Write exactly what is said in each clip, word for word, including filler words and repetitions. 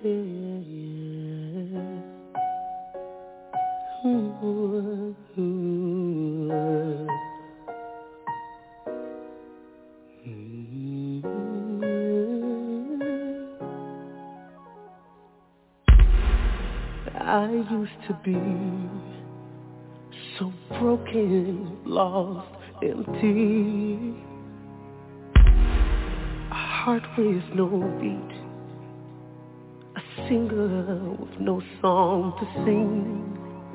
I used to be so broken, lost, empty. A heart with no beat, a singer with no song to sing.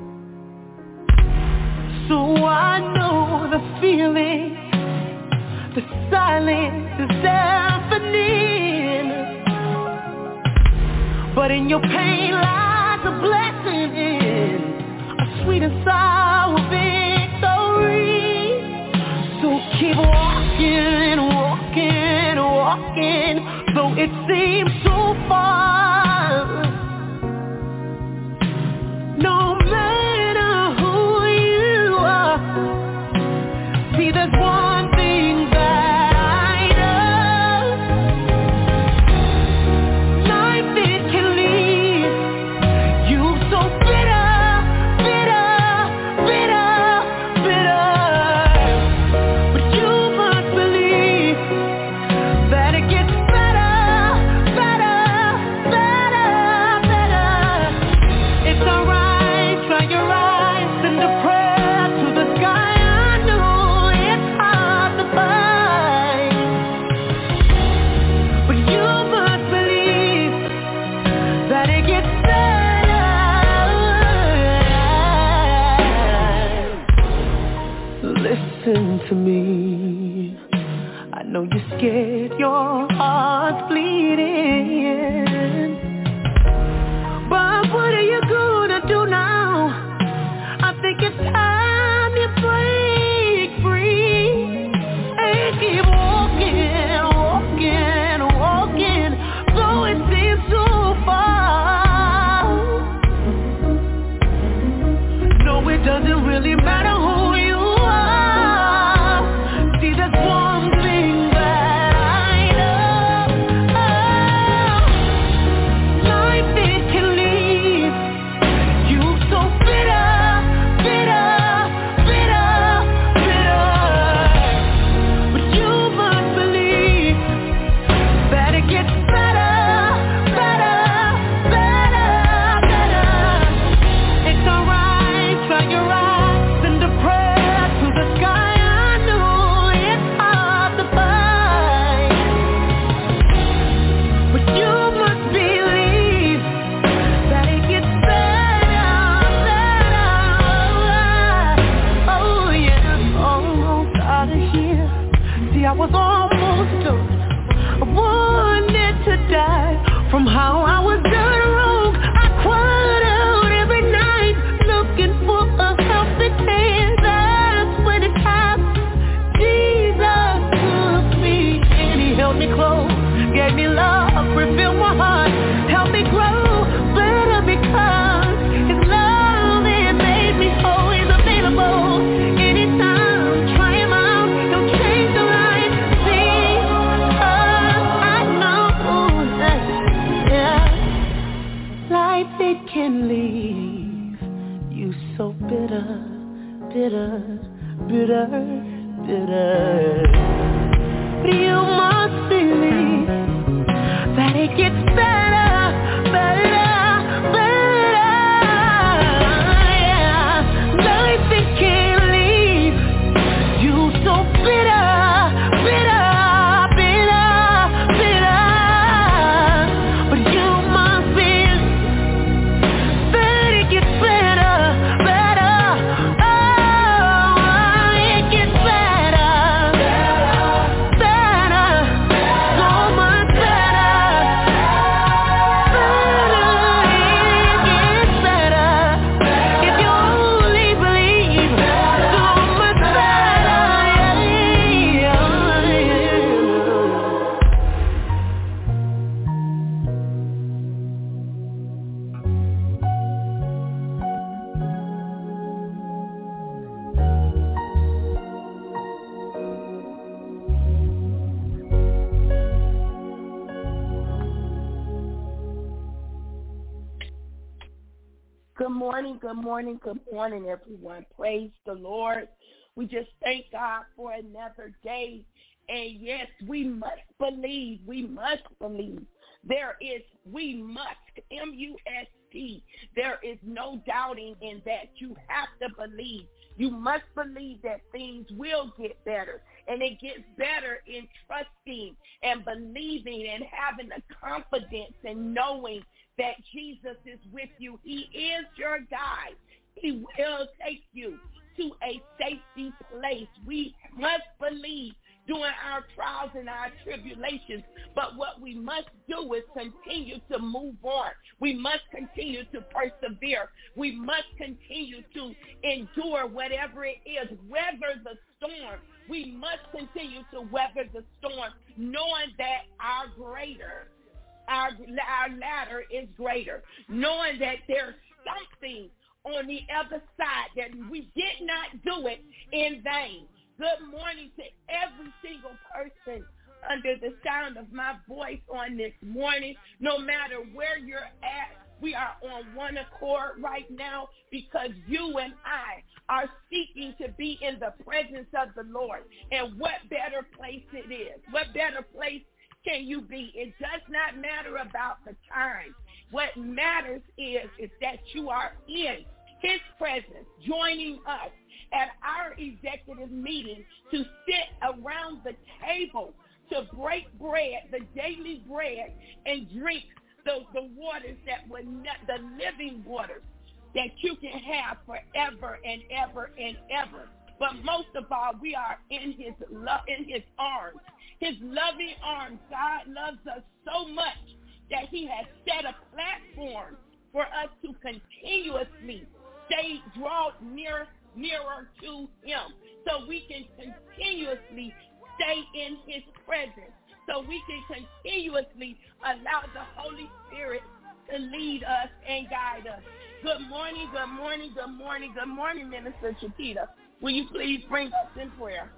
So I know the feeling, the silence is deafening. But in your pain lies a blessing, a sweet and sour victory. So keep walking, walking, walking, though it seems so far. No matter who you are, see there's one thing that I know. Life it can leave you so bitter, bitter, bitter, bitter. But you must believe that it gets better, better, better, better. It's alright, try your eyes, send a prayer to the sky. I know it's hard to find, but you must believe that it gets better. Listen to me. I know you're scared, your heart's bleeding. But what are you gonna do now? I think it's time you break free and keep walking, walking, walking, though it seems so far. No, it doesn't really matter who you are. See, there's one thing that I know. Life it can leave you so bitter, bitter, bitter, bitter. But you must believe that it gets better, better, better, better. It's alright, try your eyes, send a prayer to the sky. I know it's hard to find, but you must believe that it gets better, better. Oh yeah, almost out of here. See, I was almost done. I wanted to die from how I was done wrong. I cried out every night looking for a helping hand. That's when it happened. Jesus took me and he held me close, gave me love, refilled my heart, helped me grow better because his love it made me whole. He's available anytime. Try him out, he'll change your life. See, I know that, yeah, life it can leave you so bitter, bitter, bitter, bitter. But you must believe that it gets better, better, better. Yeah, life it can leave you so bitter, bitter, bitter, bitter. But you must believe that it gets better, better. Oh, it gets better, better, so much better. Good morning, good morning, good morning, everyone. Praise the Lord. We just thank God for another day. And yes, we must believe. We must believe. There is, we must, M U S T. There is no doubting in that. You have to believe. You must believe that things will get better. And it gets better in trusting and believing and having the confidence and knowing that Jesus is with you. He is your guide. He will take you to a safety place. We must believe during our trials and our tribulations. But what we must do is continue to move on. We must continue to persevere. We must continue to endure whatever it is, weather the storm. We must continue to weather the storm, knowing that our greater, our, our ladder is greater, knowing that there's something on the other side, that we did not do it in vain. Good morning to every single person under the sound of my voice on this morning. No matter where you're at, we are on one accord right now because you and I are seeking to be in the presence of the Lord. And what better place it is? What better place can you be? It does not matter about the time. What matters is, is that you are in His presence, joining us at our executive meeting to sit around the table to break bread, the daily bread, and drink the, the waters that were not, the living waters that you can have forever and ever and ever. But most of all, we are in His love, in His arms, His loving arms. God loves us so much that He has set a platform for us to continuously stay, draw near, nearer to Him, so we can continuously stay in His presence, so we can continuously allow the Holy Spirit to lead us and guide us. Good morning, good morning, good morning, good morning, Minister Chiquita. Will you please bring us in prayer?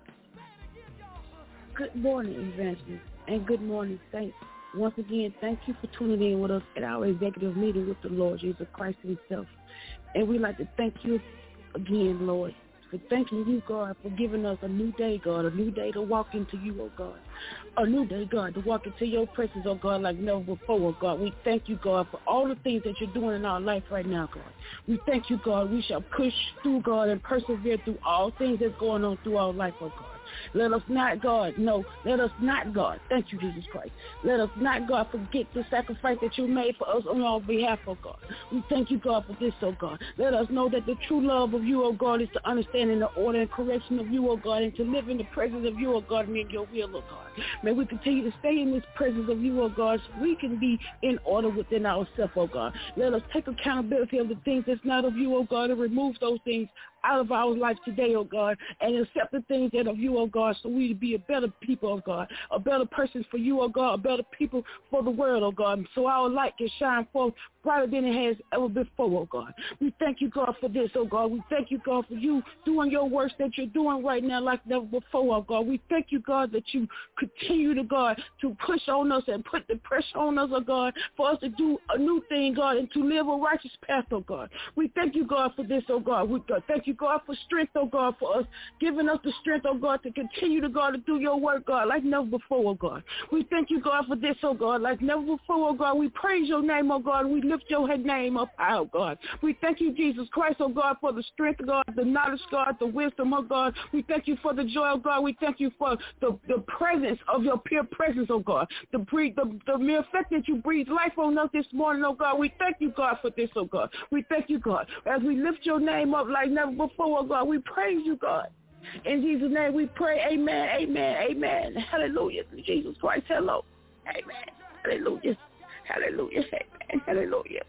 Good morning, Evangelist, and good morning, Saints. Once again, thank you for tuning in with us at our executive meeting with the Lord Jesus Christ Himself. And we'd like to thank you again, Lord, for thanking you, God, for giving us a new day, God, a new day to walk into you, oh God. A new day, God, to walk into your presence, oh God, like never before, oh God. We thank you, God, for all the things that you're doing in our life right now, God. We thank you, God. We shall push through, God, and persevere through all things that's going on through our life, oh God. Let us not, God, no, let us not, God, thank you, Jesus Christ. Let us not, God, forget the sacrifice that you made for us on our behalf, oh God. We thank you, God, for this, oh God. Let us know that the true love of you, oh God, is to understand in the order and correction of you, oh God, and to live in the presence of you, oh God, and in your will, oh God. May we continue to stay in this presence of you, oh God, so we can be in order within ourselves, oh God. Let us take accountability of the things that's not of you, oh God, and remove those things out of our life today, oh God, and accept the things that of you, oh God, so we be a better people, oh God, a better person for you, oh God, a better people for the world, oh God, so our light can shine forth brighter than it has ever before, oh God. We thank you, God, for this, oh God. We thank you, God, for you doing your works that you're doing right now like never before, oh God. We thank you, God, that you continue to, God, to push on us and put the pressure on us, oh God, for us to do a new thing, God, and to live a righteous path, oh God. We thank you, God, for this, oh God. We God, thank you, God, for strength, oh God, for us, giving us the strength, oh God, to continue to, God, to do your work, God, like never before, oh God. We thank you, God, for this, oh God, like never before, oh God. We praise your name, oh God. We lift your name up high, oh God. We thank you, Jesus Christ, oh God, for the strength, God, the knowledge, God, the wisdom, oh God. We thank you for the joy, oh God. We thank you for the, the presence of your pure presence, oh God. The, breathe, the, the mere fact that you breathe life on us this morning, oh God. We thank you, God, for this, oh God. We thank you, God. As we lift your name up like never before, oh God, we praise you, God. In Jesus' name we pray, amen, amen, amen. Hallelujah to Jesus Christ. Hello. Amen. Hallelujah. Hallelujah. Amen. Hallelujah.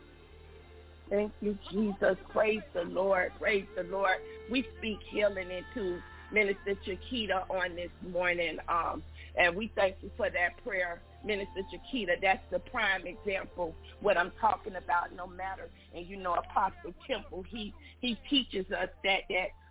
Thank you, Jesus. Praise the Lord. Praise the Lord. We speak healing into Minister Chiquita on this morning, um, and we thank you for that prayer, Minister Chiquita. That's the prime example what I'm talking about. No matter, and you know, Apostle Temple, he he teaches us that that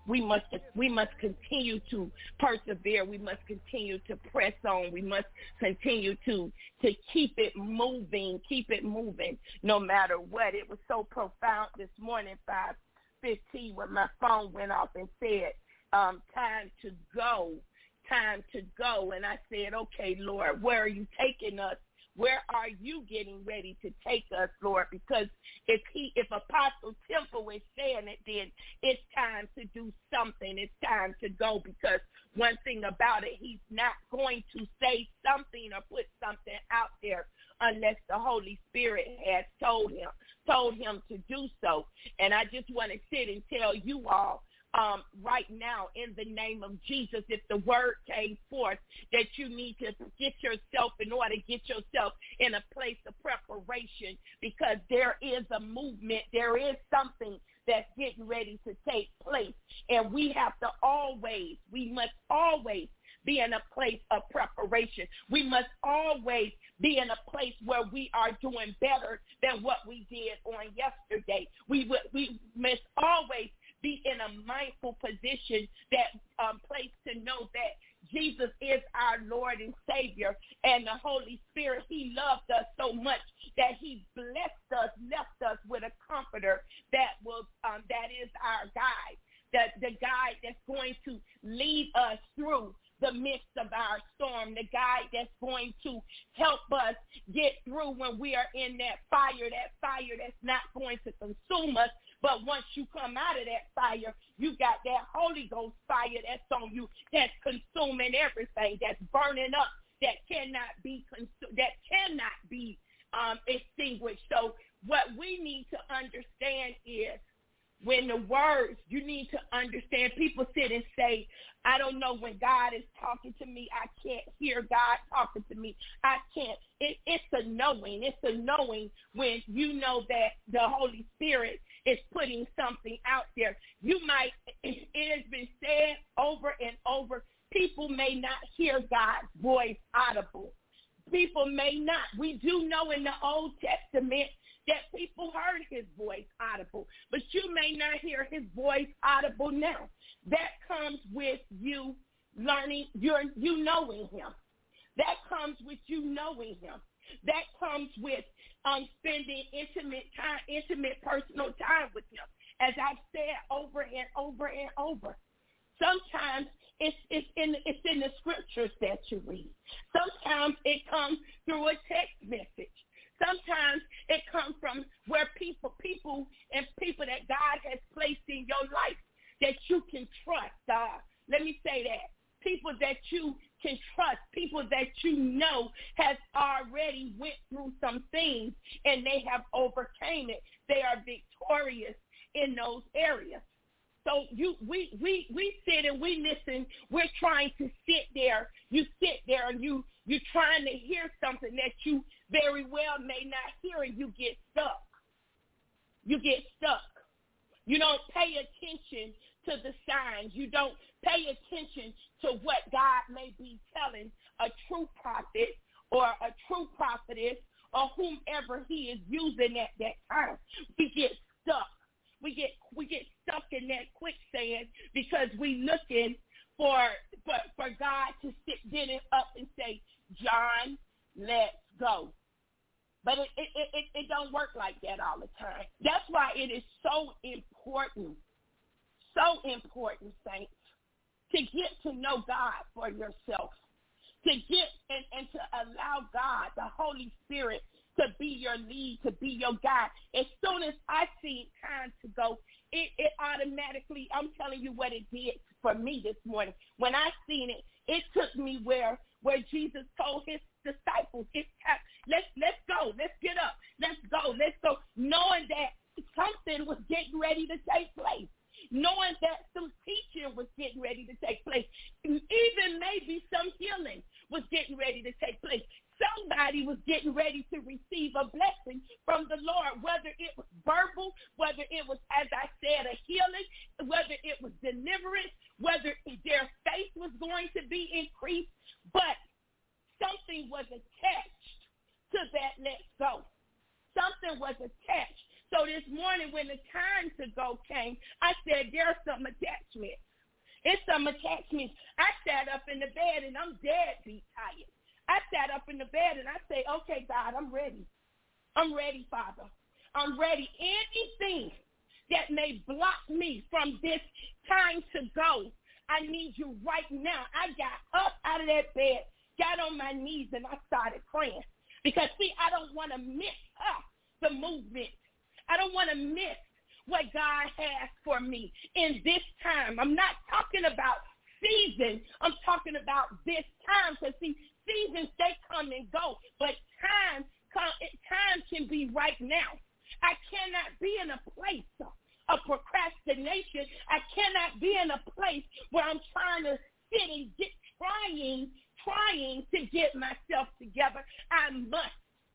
we must we must continue to persevere. We must continue to press on. We must continue to to keep it moving, keep it moving, no matter what. It was so profound this morning, five fifteen, when my phone went off and said, um, time to go, time to go. And I said, okay, Lord, where are you taking us? Where are you getting ready to take us, Lord? Because if he, if Apostle Temple is saying it, then it's time to do something. It's time to go, because one thing about it, he's not going to say something or put something out there unless the Holy Spirit has told him, told him to do so. And I just want to sit and tell you all, Um, right now, in the name of Jesus, if the word came forth that you need to get yourself in order, get yourself in a place of preparation, because there is a movement, there is something that's getting ready to take place. And we have to always, we must always be in a place of preparation. We must always be in a place where we are doing better than what we did on yesterday. We, we must always be in a mindful position, that um, place to know that Jesus is our Lord and Savior, and the Holy Spirit, he loved us so much that he blessed us, left us with a comforter that will, um, that is our guide, the, the guide that's going to lead us through the midst of our storm, the guide that's going to help us get through when we are in that fire, that fire that's not going to consume us. But once you come out of that fire, you got that Holy Ghost fire that's on you, that's consuming everything, that's burning up, that cannot be consumed, that cannot be um, extinguished. So what we need to understand is, when the words, you need to understand, people sit and say, I don't know, when God is talking to me, I can't hear God talking to me. I can't. It, it's a knowing. It's a knowing when you know that the Holy Spirit is putting something out there. You might, it has been said over and over, people may not hear God's voice audible. People may not. We do know in the Old Testament that people heard his voice audible, but you may not hear his voice audible now. That comes with you learning, your, you knowing him. That comes with you knowing him. That comes with um, spending intimate time, intimate personal time with him. As I've said over and over and over, sometimes it's, it's, in, it's in the scriptures that you read. Sometimes it comes through a text message. Sometimes it comes from where people, people and people that God has placed in your life that you can trust. Uh, let me say that. People that you can trust, people that you know has already went through some things and they have overcame it. They are victorious in those areas. So you, we, we, we sit and we listen. We're trying to sit there. You sit there and you, you're trying to hear something that you very well may not hear, and you get stuck. You get stuck. You don't pay attention to the signs. You don't pay attention to what God may be telling a true prophet or a true prophetess or whomever he is using at that time. We get stuck. We get we get stuck in that quicksand because we looking for, for for God to sit get it up and say, John, let's go. But it, it, it, it don't work like that all the time. That's why it is so important, so important, saints, to get to know God for yourself, to get and, and to allow God, the Holy Spirit, to be your lead, to be your guide. As soon as I see time to go, it, it automatically, I'm telling you what it did for me this morning. When I seen it, it took me where where Jesus told his disciples, it's time, let's, let's go, let's get up, let's go, let's go, knowing that something was getting ready to take place, knowing that some teaching was getting ready to take place, even maybe some healing was getting ready to take place. Somebody was getting ready to receive a blessing from the Lord, whether it was verbal, whether it was, as I said, a healing, whether it was deliverance, whether their faith was going to be increased, but something was attached to that let's go. Something was attached So this morning when the time to go came, I said, there's some attachment. It's some attachments. I sat up in the bed and I'm dead beat tired. I sat up in the bed and I say, okay, God, I'm ready. I'm ready, Father. I'm ready. Anything that may block me from this time to go, I need you right now. I got up out of that bed, got on my knees, and I started praying. Because, see, I don't want to miss uh, the movement. I don't want to miss what God has for me in this time. I'm not talking about season. I'm talking about this time. Because, see, seasons, they come and go. But time, time can be right now. I cannot be in a place of procrastination. I cannot be in a place where I'm trying to sit and get trying, trying to get myself together. I must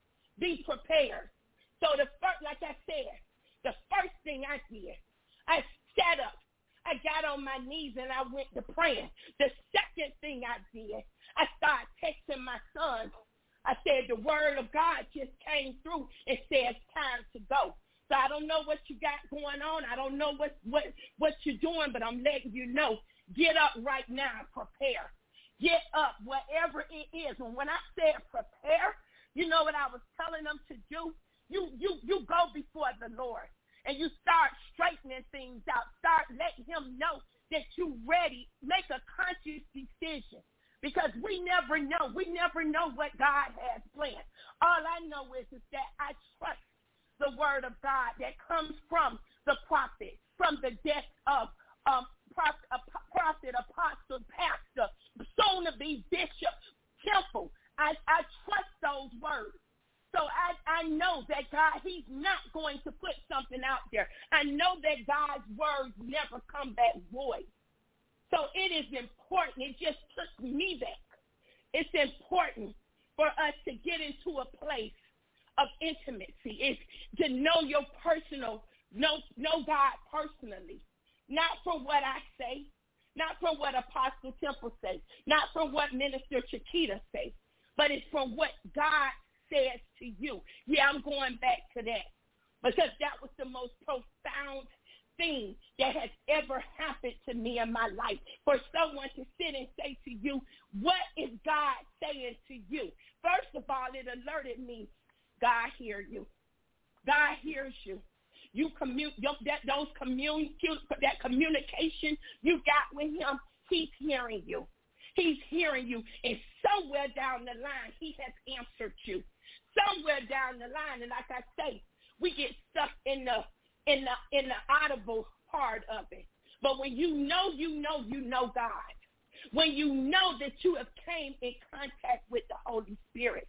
be prepared. So the first, like I said, the first thing I did, I sat up, I got on my knees and I went to praying. The second thing I did, I started texting my son. I said, the word of God just came through and said it's time to go. So I don't know what you got going on. I don't know what, what, what you're doing, but I'm letting you know. Get up right now and prepare. Get up, whatever it is. And when I said prepare, you know what I was telling them to do? You, you, you go before the Lord and you start straightening things out. Start letting him know that you're ready. Make a conscious decision. Because we never know. We never know what God has planned. All I know is, is that I trust the word of God that comes from the prophet, from the death of um, prophet, prophet, apostle, pastor, soon-to-be bishop, temple. I, I trust those words. So I, I know that God, he's not going to put something out there. I know that God's words never come back void. So it is important. It just took me back. It's important for us to get into a place of intimacy. It's to know your personal, know, know God personally. Not from what I say, not from what Apostle Temple says, not from what Minister Chiquita says, but it's from what God says to you. Yeah, I'm going back to that because that was the most profound thing that has ever happened to me in my life. For someone to sit and say to you, what is God saying to you? First of all, it alerted me, God hears you. God hears you. You commute that those commun that communication you got with him, he's hearing you. He's hearing you. And somewhere down the line, he has answered you. Somewhere down the line, and like I say, we get stuck in the in the in the audible part of it. But when you know, you know, you know God. When you know that you have came in contact with the Holy Spirit,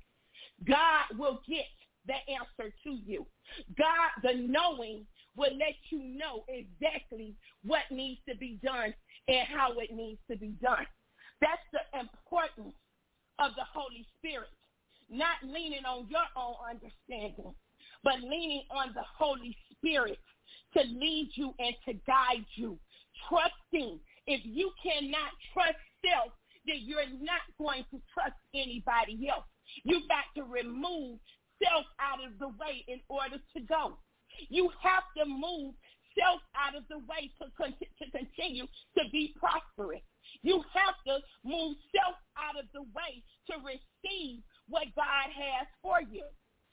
God will get the answer to you. God, the knowing, will let you know exactly what needs to be done and how it needs to be done. That's the importance of the Holy Spirit. Not leaning on your own understanding, but leaning on the Holy Spirit to lead you and to guide you. Trusting. If you cannot trust self, then you're not going to trust anybody else. You've got to remove self out of the way in order to go. You have to move self out of the way to, con- to continue to be prosperous. You have to move self out of the way to receive what God has for you.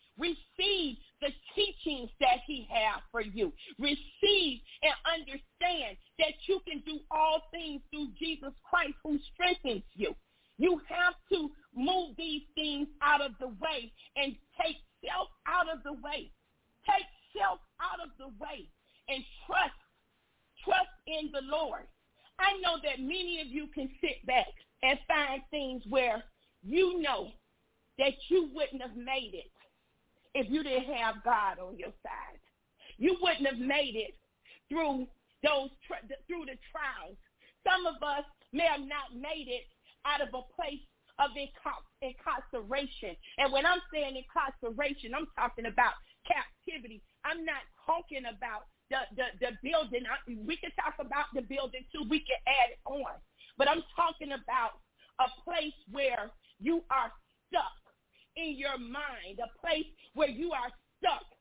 Receive the teachings that he has for you. Receive and understand that you can do all things through Jesus Christ who strengthens you. You have to move these things out of the way and take self out of the way. Take self out of the way and trust. Trust in the Lord. I know that many of you can sit back and find things where you know that you wouldn't have made it if you didn't have God on your side. You wouldn't have made it through those through the trials. Some of us may have not made it out of a place of incarceration. And when I'm saying incarceration, I'm talking about captivity. I'm not talking about the, the, the building. We can talk about the building too. We can add it on. But I'm talking about a place where you are stuck in your mind, a place where you are stuck in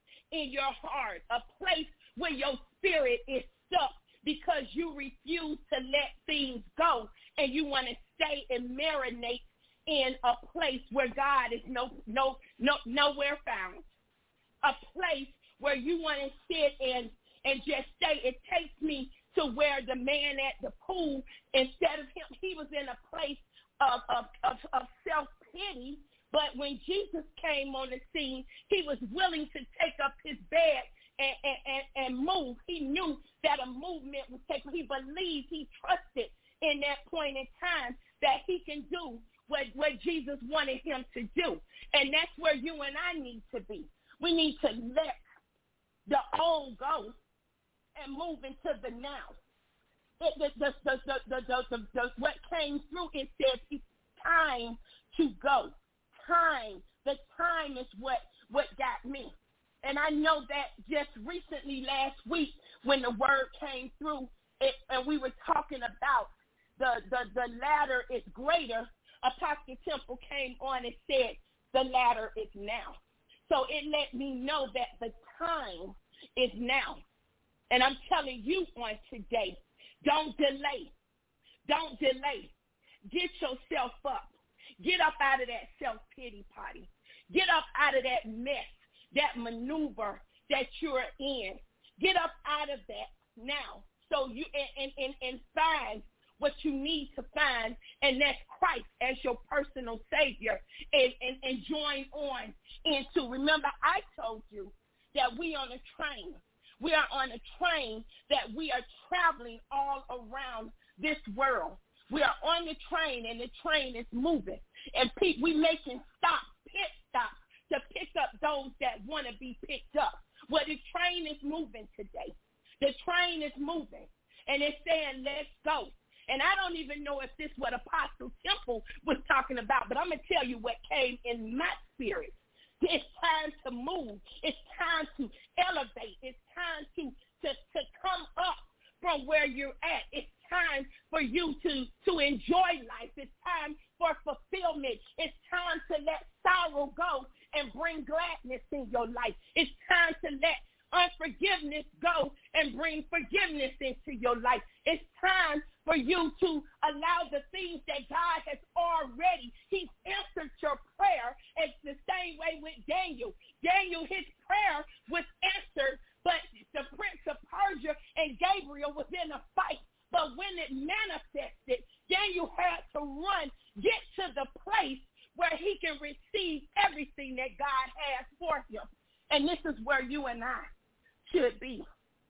in your heart, a place where your spirit is stuck because you refuse to let things go and you want to stay and marinate in a place where God is no, no, no, nowhere found. A place where you want to sit and, and just say, it takes me to where the man at the pool, instead of him, he was in a place of, of, of, of self-pity. But when Jesus came on the scene, he was willing to take up his bed and, and, and, and move. He knew that a movement would take. He believed, he trusted in that point in time that he can do what, what Jesus wanted him to do. And that's where you and I need to be. We need to let the old go and move into the now. It, the, the, the, the, the, the, the, the, what came through, it says it's time to go. Time. The time is what, what got me. And I know that just recently last week when the word came through it, and we were talking about the, the, the latter is greater, Apostle Temple came on and said the latter is now. So it let me know that the time is now. And I'm telling you on today, don't delay. Don't delay. Get yourself up. Get up out of that self-pity party. Get up out of that mess, that maneuver that you're in. Get up out of that now. So you and, and, and find what you need to find, and that's Christ as your personal Savior, and, and, and join on into. Remember, I told you that we on a train. We are on a train that we are traveling all around this world. We are on the train, and the train is moving. And pe- we making stops, pit stops, to pick up those that want to be picked up. Well, the train is moving today. The train is moving, and it's saying, let's go. And I don't even know if this is what Apostle Temple was talking about, but I'm going to tell you what came in my spirit. It's time to move. It's time to elevate. It's time to, to, to come up from where you're at. It's time for you to, to enjoy life. It's time for fulfillment. It's time to let sorrow go and bring gladness in your life. It's time to let unforgiveness go and bring forgiveness into your life. It's time for you to allow the things that God has already, he's answered your prayer. It's the same way with Daniel. Daniel, his prayer was answered, but the prince of Persia and Gabriel was in a fight. But when it manifested, Daniel had to run, get to the place where he can receive everything that God has for him. And this is where you and I should be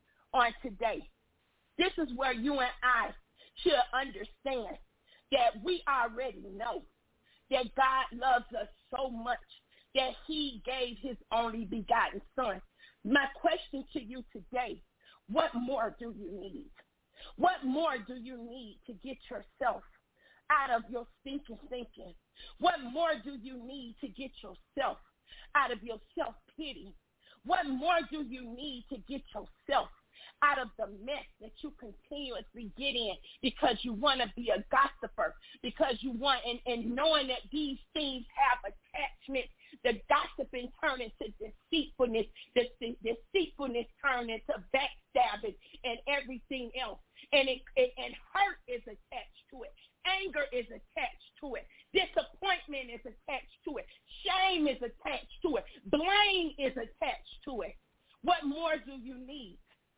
on today. This is where you and I should understand that we already know that God loves us so much that he gave his only begotten son. My question to you today, what more do you need? What more do you need to get yourself out of your stinking thinking? What more do you need to get yourself out of your self-pity? What more do you need to get yourself out of the mess that you continuously get in because you want to be a gossiper, because you want, and, and knowing that these things have attachment, the gossiping turn into deceitfulness, the, the deceitfulness turn into backstabbing and everything else. And, it, it, and hurt is attached to it. Anger is attached to it. Disappointment is attached to it. Shame is attached to it. Blame is attached to it. What more do you need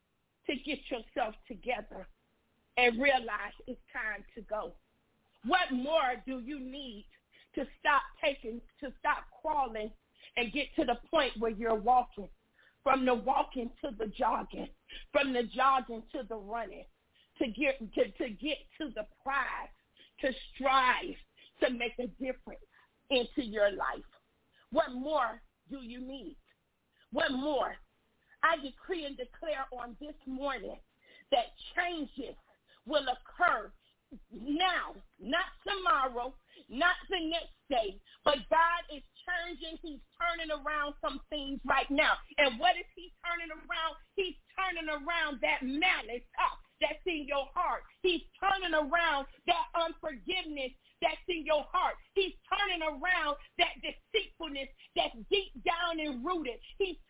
to get yourself together and realize it's time to go? What more do you need to stop taking, to stop crawling and get to the point where you're walking, from the walking to the jogging, from the jogging to the running, to get to, to get to the prize, to strive to make a difference into your life? What more do you need? What more? I decree and declare on this morning that changes will occur now, not tomorrow, not the next day, but God is changing. He's turning around some things right now. And what is he turning around? He's turning around that malice up that's in your heart. He's turning around that unforgiveness that's in your heart. He's turning around that deceitfulness that's deep down and rooted. He's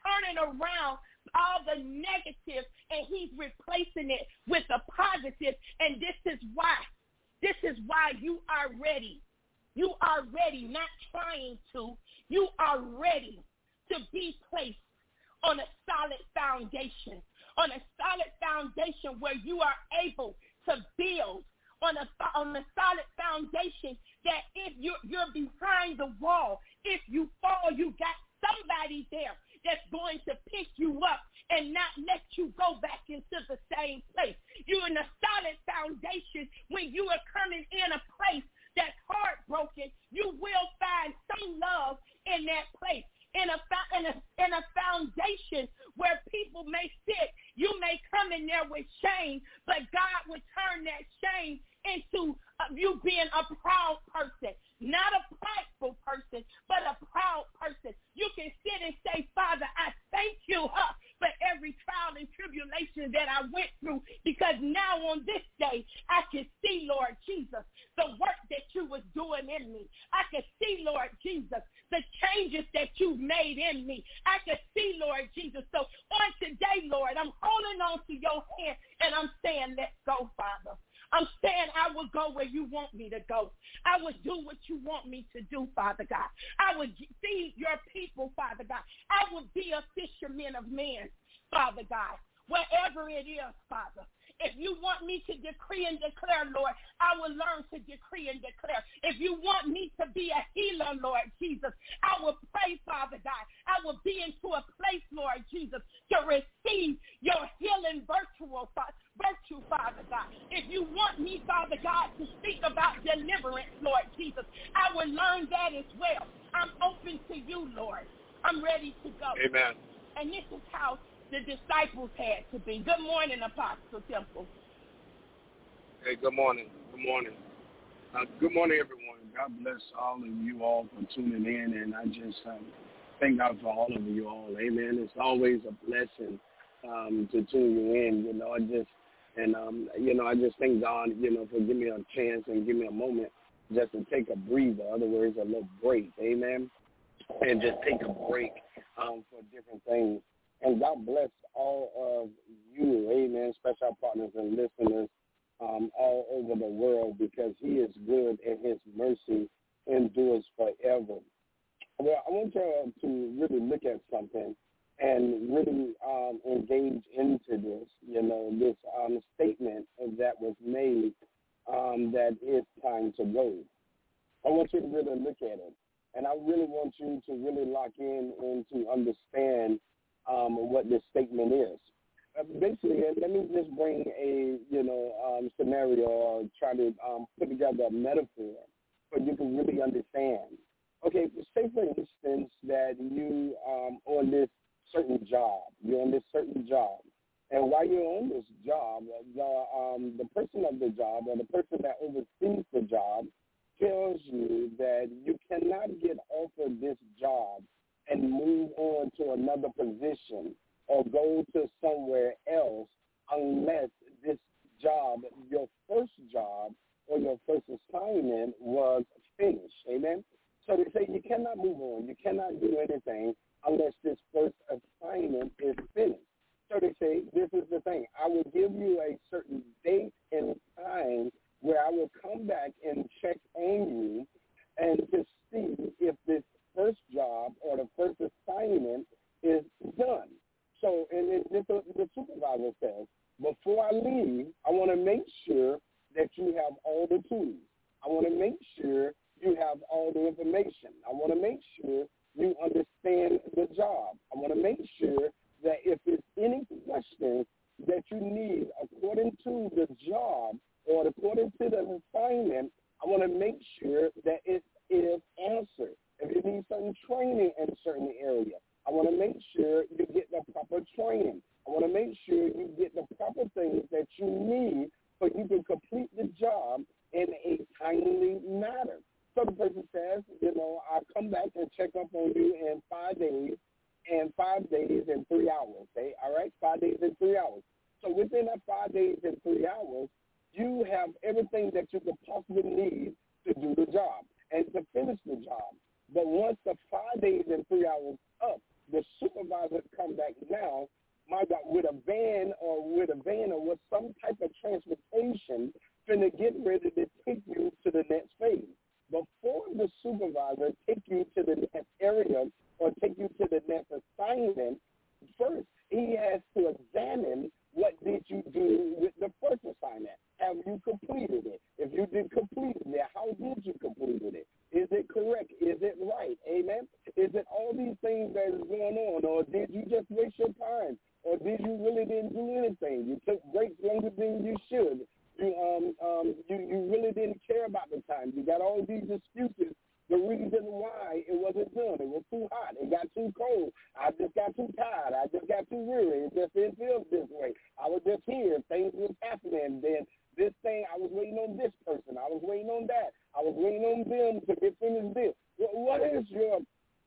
turning around all the negative, and he's replacing it with the positive. And this is why. This is why you are ready. You are ready, not trying to. You are ready to be placed on a solid foundation, on a solid foundation where you are able to build on a, on a solid foundation that if you're, you're behind the wall, if you fall, you got somebody there that's going to pick you up and not let you go back into the same place. You're in a solid foundation. When you are coming in a place that's heartbroken, you will find some love in that place. In a, in a in a foundation where people may sit, you may come in there with shame, but God would turn that shame into uh, you being a proud person, not a prideful person, but a proud person. You can sit and say, Father, I thank you huh, for every trial and tribulation that I went through, because now on this day, I can see, Lord Jesus, the work that you was doing in me. I can see, Lord Jesus, the changes that you've made in me. I can see, Lord Jesus. So on today, Lord, I'm holding on to your hand, and I'm saying, let's go, Father. I'm saying I will go where you want me to go. I will do what you want me to do, Father God. I will feed your people, Father God. I will be a fisherman of men, Father God, wherever it is, Father. If you want me to decree and declare, Lord, I will learn to decree and declare. If you want me to be a healer, Lord Jesus, I will pray, Father God. I will be into a place, Lord Jesus, to receive your healing virtual, virtue, Father God. If you want me, Father God, to speak about deliverance, Lord Jesus, I will learn that as well. I'm open to you, Lord. I'm ready to go. Amen. And this is how the disciples had to be. Good morning, Apostle Temple. Hey, good morning. Good morning. Uh, good morning, everyone. God bless all of you all for tuning in, and I just um, thank God for all of you all. Amen. It's always a blessing um, to tune you in. You know, I just and um, you know, I just thank God, you know, for giving me a chance and give me a moment just to take a breather. In other words, a little break. Amen. And just take a break um, for different things. And God bless all of you, amen, special partners and listeners um, all over the world, because he is good and his mercy endures forever. Well, I want you to really look at something and really um, engage into this, you know, this um, statement that was made um, that it's time to go. I want you to really look at it. And I really want you to really lock in and to understand Um, what this statement is. Uh, basically, let me just bring a, you know, um, scenario or try to um, put together a metaphor so you can really understand. Okay, say, for instance, that you um, on this certain job. You're on this certain job. And while you're on this job, the, um, the person of the job or the person that oversees the job tells you that you cannot get offered this job and move on to another position or go to somewhere else unless this job, your first job or your first assignment was finished. Amen? So they say you cannot move on. You cannot do anything unless this first assignment is finished. So they say this is the thing. I will give you a certain date and time where I will come back and check on you and to see if this first job or the first assignment is done. So, and it, it, the, the supervisor says, before I leave, I want to make sure that you have all the tools. I want to make sure you have all the information. I want to make sure you understand the job. I want to make sure that if there's any questions that you need according to the job or according to the assignment, I want to make sure that it is answered. If you need certain training in a certain area, I want to make sure you get the proper training. I want to make sure you get the proper things that you need so you can complete the job in a timely manner. So the person says, you know, I'll come back and check up on you in five days and five days and three hours. Okay? All right? Five days and three hours. So within that five days and three hours, you have everything that you could possibly need to do the job and to finish the job. But once the five days and three hours up, the supervisor comes supervisor take you to the next area or take you to the next assignment, first he has to examine what did you do with the first assignment. Have you completed it? If you did complete it, how did you complete it? Is it correct? Is it right? Amen? Is it all these things that is going on? Or did you just waste your time? Or did you really didn't do anything? You took breaks longer than you should. You um um you, you really didn't care about the time. You got all these excuses. The reason why it wasn't done, it was too hot, it got too cold, I just got too tired, I just got too weary, it just didn't feel this way. I was just here, things was happening, then this thing, I was waiting on this person, I was waiting on that, I was waiting on them to get finished this. What is your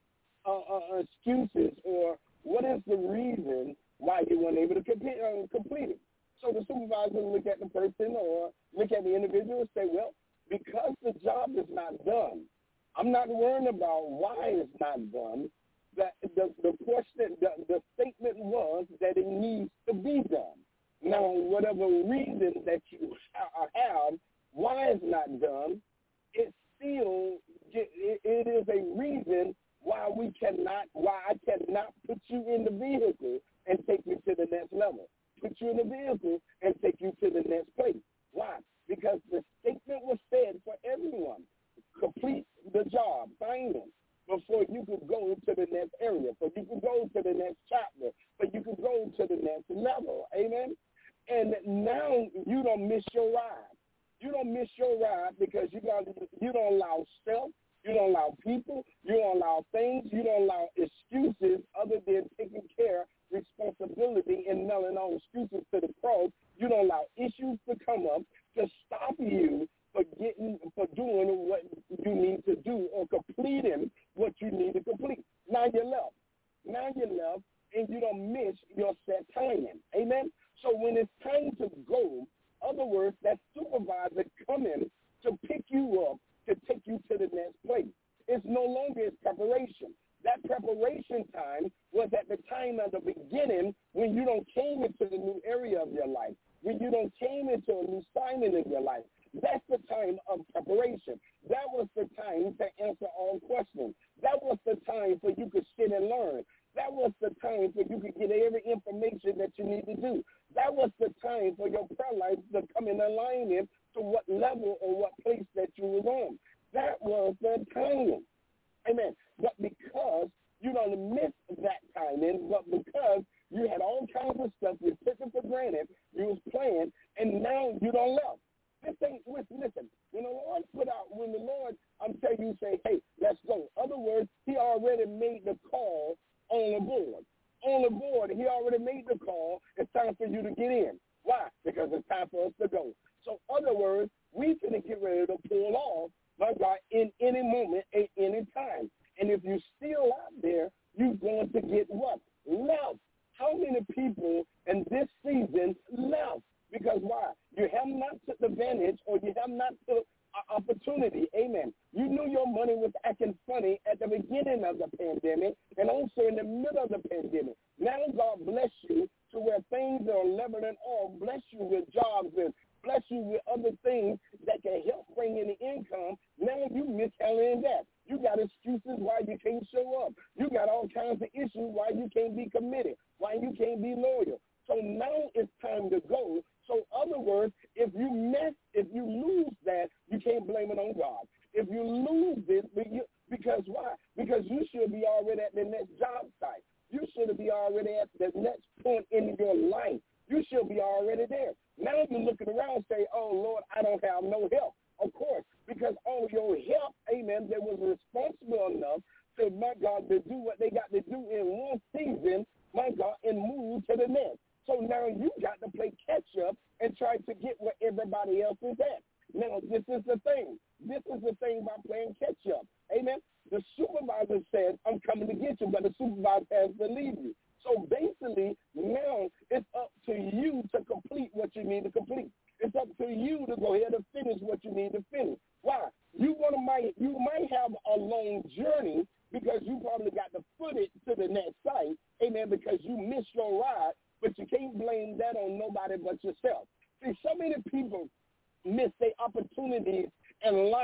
uh, uh, excuses, or what is the reason why you weren't able to complete, uh, complete it? So the supervisor will look at the person or look at the individual and say, well, because the job is not done, I'm not worrying about why it's not done. The, the, the question, the, the statement was that it needs to be done. Now, whatever reason that you have why it's not done, it still, it, it is a reason why we cannot, why I cannot put you in the vehicle and take you to the next level. Put you in the vehicle and take you to the next place. Why? Because the statement was said for everyone. Complete the job, sign them, before you could go to the next area, for you could go to the next chapter, for you could go to the next level. Amen? And now you don't miss your ride. You don't miss your ride because you don't, you don't allow self, you don't allow people, you don't allow things, you don't allow excuses other than taking care, responsibility, and nailing all excuses to the cross. You don't allow issues to come up to stop you for getting, for doing what you need to do or completing what you need to complete. Now you're left. Now you're left, and you don't miss your set timing. Amen? So when it's time to go, other words, that supervisor coming to pick you up to take you to the next place. It's no longer its preparation. That preparation time was at the time of the beginning when you don't came into the new area of your life, when you don't came into a new assignment in your life. That's the time of preparation. That was the time to answer all questions. That was the time for you to sit and learn. That was the time for you to get every information that you need to do. That was the time for your prayer life to come in alignment to what level or what place that you was on. That was the timing. Amen. But because you don't miss that timing, but because you had all kinds of stuff, you took it for granted, you was playing, and now you don't love. This thing, listen, when the Lord put out, when the Lord, I'm telling you, say, hey, let's go. Other words, he already made the call on the board. On the board, he already made the call. It's time for you to get in. Why? Because it's time for us to go. So, other words, we can get ready to pull off, my God, in any moment, at any time. And if you're still out there, you're going to get what? Left. How many people in this season left? Because why? You have not took advantage or you have not took opportunity. Amen. You knew your money was acting funny at the beginning of the pandemic and also in the middle of the pandemic. Now God bless you to where things are leveling off, bless you with jobs and bless you with other things that can help bring in the income. Now you mishandling that. You got excuses why you can't show up. You got all kinds of issues why you can't be committed, why you can't be loyal. So now it's time to go. So other words, if you mess, if you lose that, you can't blame it on God. If you lose this, because why? Because you should be already at the next job site. You should be already at the next point in your life. You should be already there. Now you're looking around and say, oh, Lord, I don't have no help. Of course, because all your help, amen, that was responsible enough to, my God, to do what they got to do in one season, my God, and move to the next. So now you got to play catch-up and try to get where everybody else is at. Now, this is the thing. This is the thing about playing catch-up. Amen? The supervisor says, I'm coming to get you, but the supervisor has to leave you. So basically, now it's up to you to complete what you need to complete. It's up to you to go ahead and finish what you need to finish. Why? You want to might you might have a long journey because you probably got to foot it to the next site, amen, because you missed your ride, but you can't blame that on nobody but yourself. See, so many people miss their opportunities in life,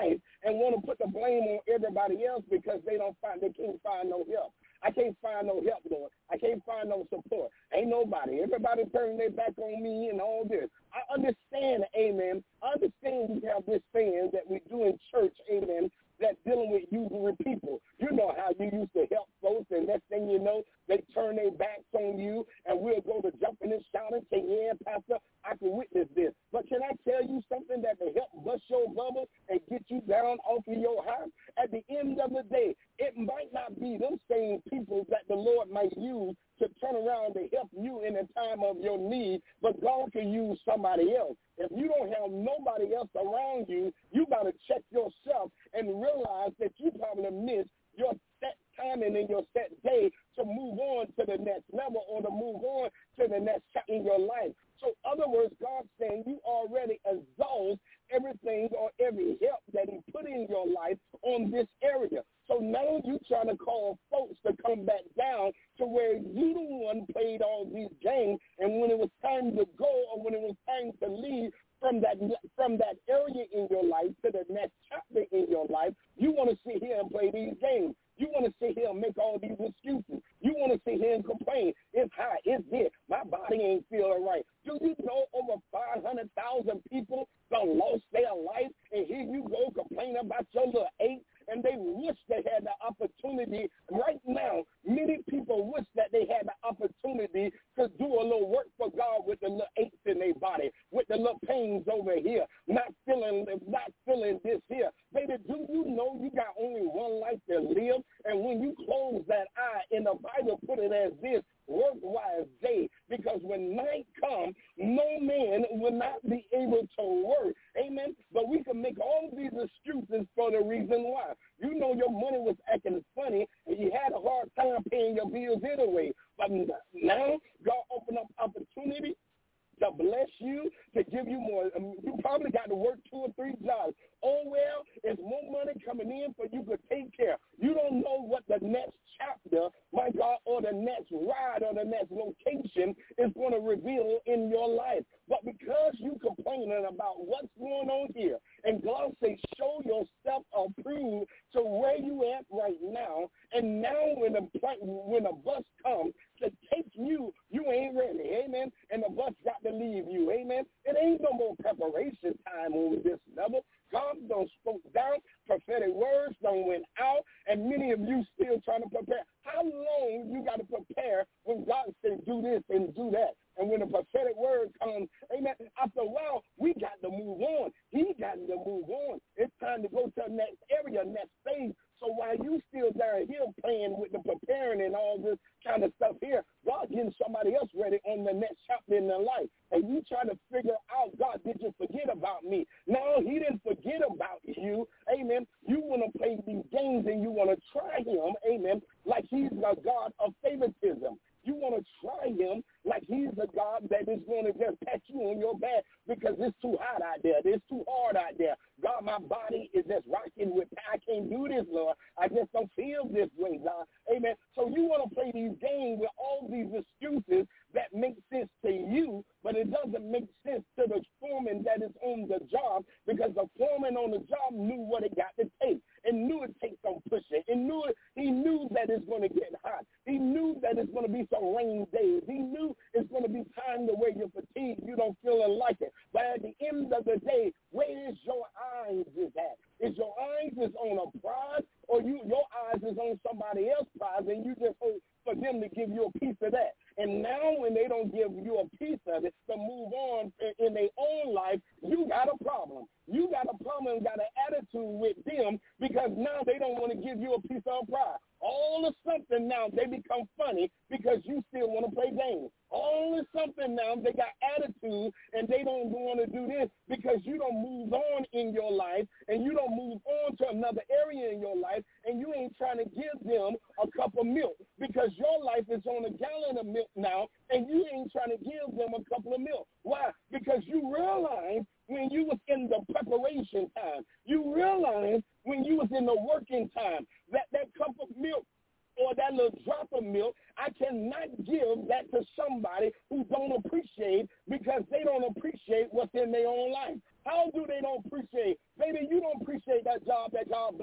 and want to put the blame on everybody else because they don't find, they can't find no help. I can't find no help, Lord. I can't find no support. Ain't nobody. Everybody turning their back on me and all this. I understand, amen. I understand we have this thing that we do in church, amen, that's dealing with usury people. You know how you used to help folks, and next thing you know, they turn their backs on you, and we'll go to jumping and shouting, say, yeah, Pastor, I can witness this. But can I tell you something that will help bust your bubble and get you down off of your house? At the end of the day, it might not be them same people that the Lord might use to turn around to help you in the time of your need, but God can use somebody else. If you don't have nobody else around you, you got to check yourself and realize that you probably missed your set timing and your set day to move on to the next level or to move on to the next chapter in your life. So, in other words, God's saying you already exhaust everything or every help that he put in your life on this area. So now you're trying to call folks to come back down to where you the one played all these games, and when it was time to go or when it was time to leave from that from that area in your life to the next chapter in your life, you want to sit here and play these games. You want to sit here and make all these excuses. You want to sit here and complain. It's hot. It's this. My body ain't feeling right. Do you know over five hundred thousand people done lost their life, and here you go complaining about your little ache, and they wish they had the opportunity. Right now, many people wish that they had the opportunity to do a little work for God with the little aches in their body, with the little pains over here, not feeling, not feeling this here. Baby, do you know you got only one life to live? And when you close that eye, in the Bible put it as this, work while day, because when night comes, no man will not be able to work. Amen. But we can make all these excuses for the reason why. You know your money was acting funny, and you had a hard time paying your bills anyway. But now God opened up opportunity to bless you, to give you more. Um, you probably got to work two or three jobs. Oh, well, there's more money coming in for you to take care. You don't know what the next chapter, my God, or the next ride or the next location is going to reveal in your life. But because you complaining about what's going on here, and God says, show yourself approved to where you at right now, and now when the, when a bus comes to take you, you ain't ready, amen, and the bus got to leave you, amen. It ain't no more preparation time on this level. God done spoke down, prophetic words done went out, and many of you still trying to prepare. How long you got to prepare when God says do this and do that? And when the prophetic word comes, amen, after a while, we got to move on. He got to move on. It's time to go to the next area, next phase. So while you still down here playing with the preparing and all this kind of stuff here, God getting somebody else ready on the next chapter in their life. And you trying to figure out, God, did you forget about me? No, he didn't forget about you. Amen. You want to play these games and you want to try him, amen, like he's a God of favoritism. You want to try him like he's a God that is going to just pat you on your back because it's too hot out there. It's too hard out there. God, my body is just rocking with, I can't do this, Lord. I just don't feel this way, God. Amen. So you want to play these games with all these excuses that make sense to you, but it doesn't make sense to the foreman that is on the job, because the foreman on the job knew what it got to take and knew it takes some pushing. And knew it, he knew that it's going to get hot. He knew that it's going to be some rain days. He knew it's going to be time to where you're fatigued, you don't feel like it. But at the end of the day, where is your eyes is at? Is your eyes is on a prize, or you your eyes is on somebody else's prize, and you just hope for them to give you a piece of that? And now when they don't give you a piece of it to move on in, in their own life, you got a problem. You got a problem and got an attitude with them, because now they don't want to give you a piece of pride. All of something now, they become funny because you still want to play games. All of something now, they got attitude and they don't want to do this because you don't move on in your life, and you don't move on to another area in your life, and you ain't trying to give them a cup of milk because your life is on a gallon of milk now, and you ain't trying to give them a couple of milk. Why? Because you realize when you was in the preparation time, you realize when you was in the working time, that that cup of milk or that little drop of milk, I cannot give that to somebody who don't appreciate, because they don't appreciate what's in their own life. How do they don't appreciate? Baby, you don't appreciate that job that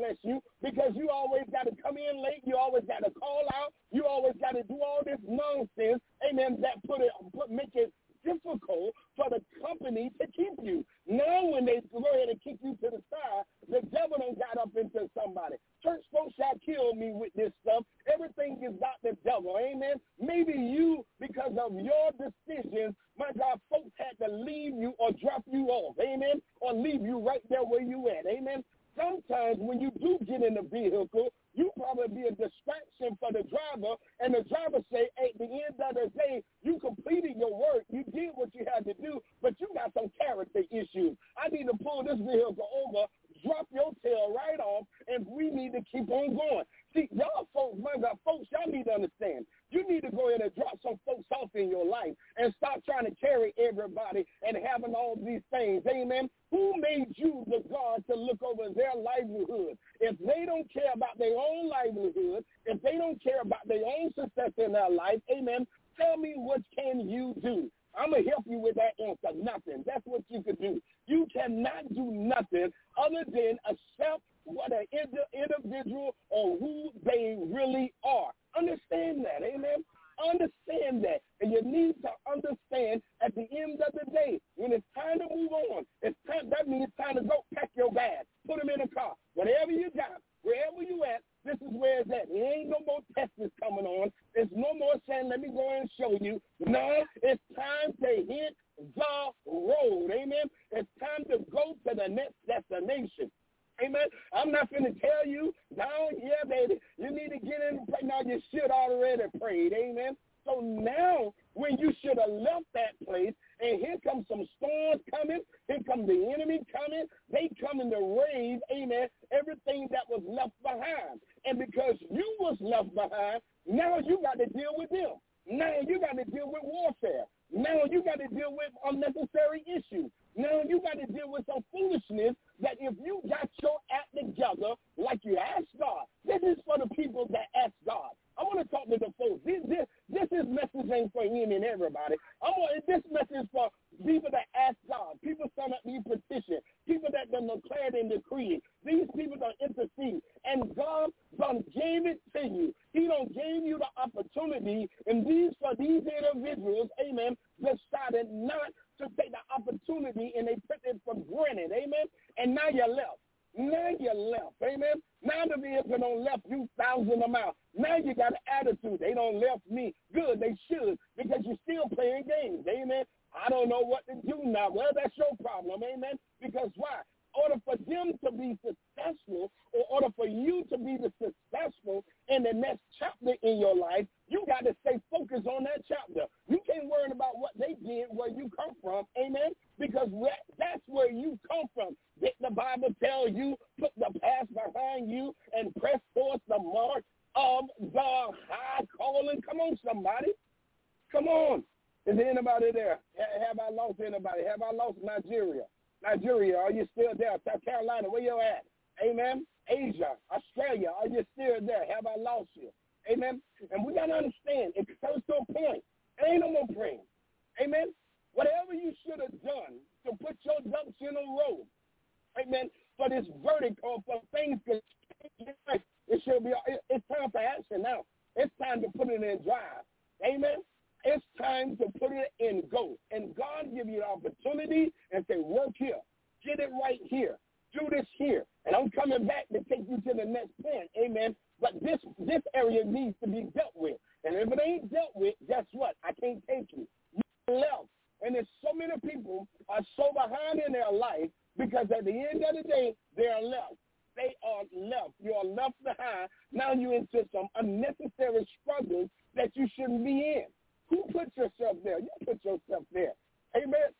bless you because you always got to come in late. You always got to call out. You always got to do all this nonsense, amen, that put it, put, make it difficult for the company to keep you. Now when they go ahead and kick you to the side, the devil done got up into somebody. Church folks shall kill me with this stuff. Everything is about the devil, amen. Maybe you, because of your decisions, my God, folks had to leave you or drop you off, amen, or leave you right there where you at, amen. Sometimes when you do get in the vehicle, you probably be a distraction for the driver, and the driver say, at the end of the day, you completed your work, you did what you had to do, but you got some character issues. I need to pull this vehicle over, drop your tail right off, and we need to keep on going. See, y'all folks, my God, folks, y'all need to understand. You need to go ahead and drop some folks off in your life and stop trying to carry everybody and having all these things. Amen. Who made you the God to look over their livelihood? If they don't care about their own livelihood, if they don't care about their own success in their life, amen, tell me what can you do? I'm going to help you with that answer. Nothing. That's what you can do. You cannot do nothing other than accept what an individual or who they really are. Understand that, amen? Understand that. And you need to understand at the end of the day, when it's time to move on, it's time, that means it's time to go pack your bags, put them in a car. Whatever you got, wherever you at, this is where it's at. There ain't no more tests coming on. There's no more saying, let me go and show you. No, it's time to hit the road, amen? It's time to go to the next destination. Amen. I'm not going to tell you, no, yeah, baby, you need to get in and pray. Now, you should already prayed. Amen. So now, when you should have left that place, and here comes some storms coming, here comes the enemy coming, they coming to raise, amen, everything that was left behind. And because you was left behind, now you got to deal with them. Now you got to deal with warfare. Now you got to deal with unnecessary issues. Now you got to deal with some foolishness that if you got your act together like you asked God, this is for the people that ask God. I want to talk to the folks. This, this, this is message ain't for him and everybody. I want this message for people that ask God, people sign up these petitions, people that done declared and decreed. These people done intercede, and God done gave it to you. He done gave you the opportunity, and these for these individuals, amen, decided not to take the opportunity, and they put it for granted, amen, and now you're left. Now you're left, amen. Now the vehicle don't left you thousands of miles. Now you got an attitude. They don't left me. Good, they should, because you're still playing games, amen. I don't know what to do now. Well, that's your problem, amen, because why? In order for them to be successful, in order for you to be the successful in the next chapter in your life, you got to stay focused on that chapter. You can't worry about what they did, where you come from, amen, because that's where you come from. Did the Bible tell you, put the past behind you and press towards the mark of the high calling? Come on, somebody. Come on. Is there anybody there? Have I lost anybody? Have I lost Nigeria? Nigeria, are you still there? South Carolina, where you at? Amen. Asia, Australia, are you still there? Have I lost you? Amen. And we got to understand, it comes to a point. There ain't no more praying. Amen. Whatever you should have done to put your ducks in a row, amen, for this verdict or for things to change, it should be, it's time for action now. It's time to put it in drive. Amen. It's time to put it in go. And God give you the opportunity and say, work here. Get it right here. Do this here. And I'm coming back to take you to the next point. Amen. But this this area needs to be dealt with. And if it ain't dealt with, guess what? I can't take you. You're left. And there's so many people are so behind in their life because at the end of the day, they are left. They are left. You are left behind. Now you're into some unnecessary struggles that you shouldn't be in. Who put yourself there? You put yourself there. Amen.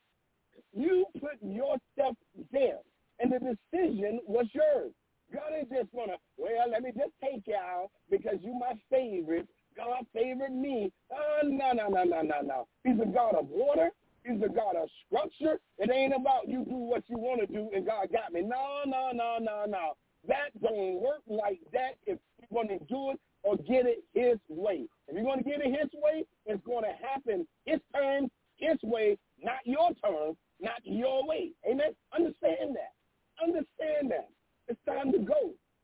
You put yourself there. And the decision was yours. God ain't just going to, well, let me just take you out because you my favorite. God favored me. Oh, no, no, no, no, no, no. He's a God of order. He's a God of structure. It ain't about you do what you want to do and God got me. No, no, no, no, no. That don't work like that if you're going to do it or get it his way. If you're going to get it his way, it's going to happen his terms, his way, not your terms, not your way. Amen? Understand that. Understand that. It's time to go.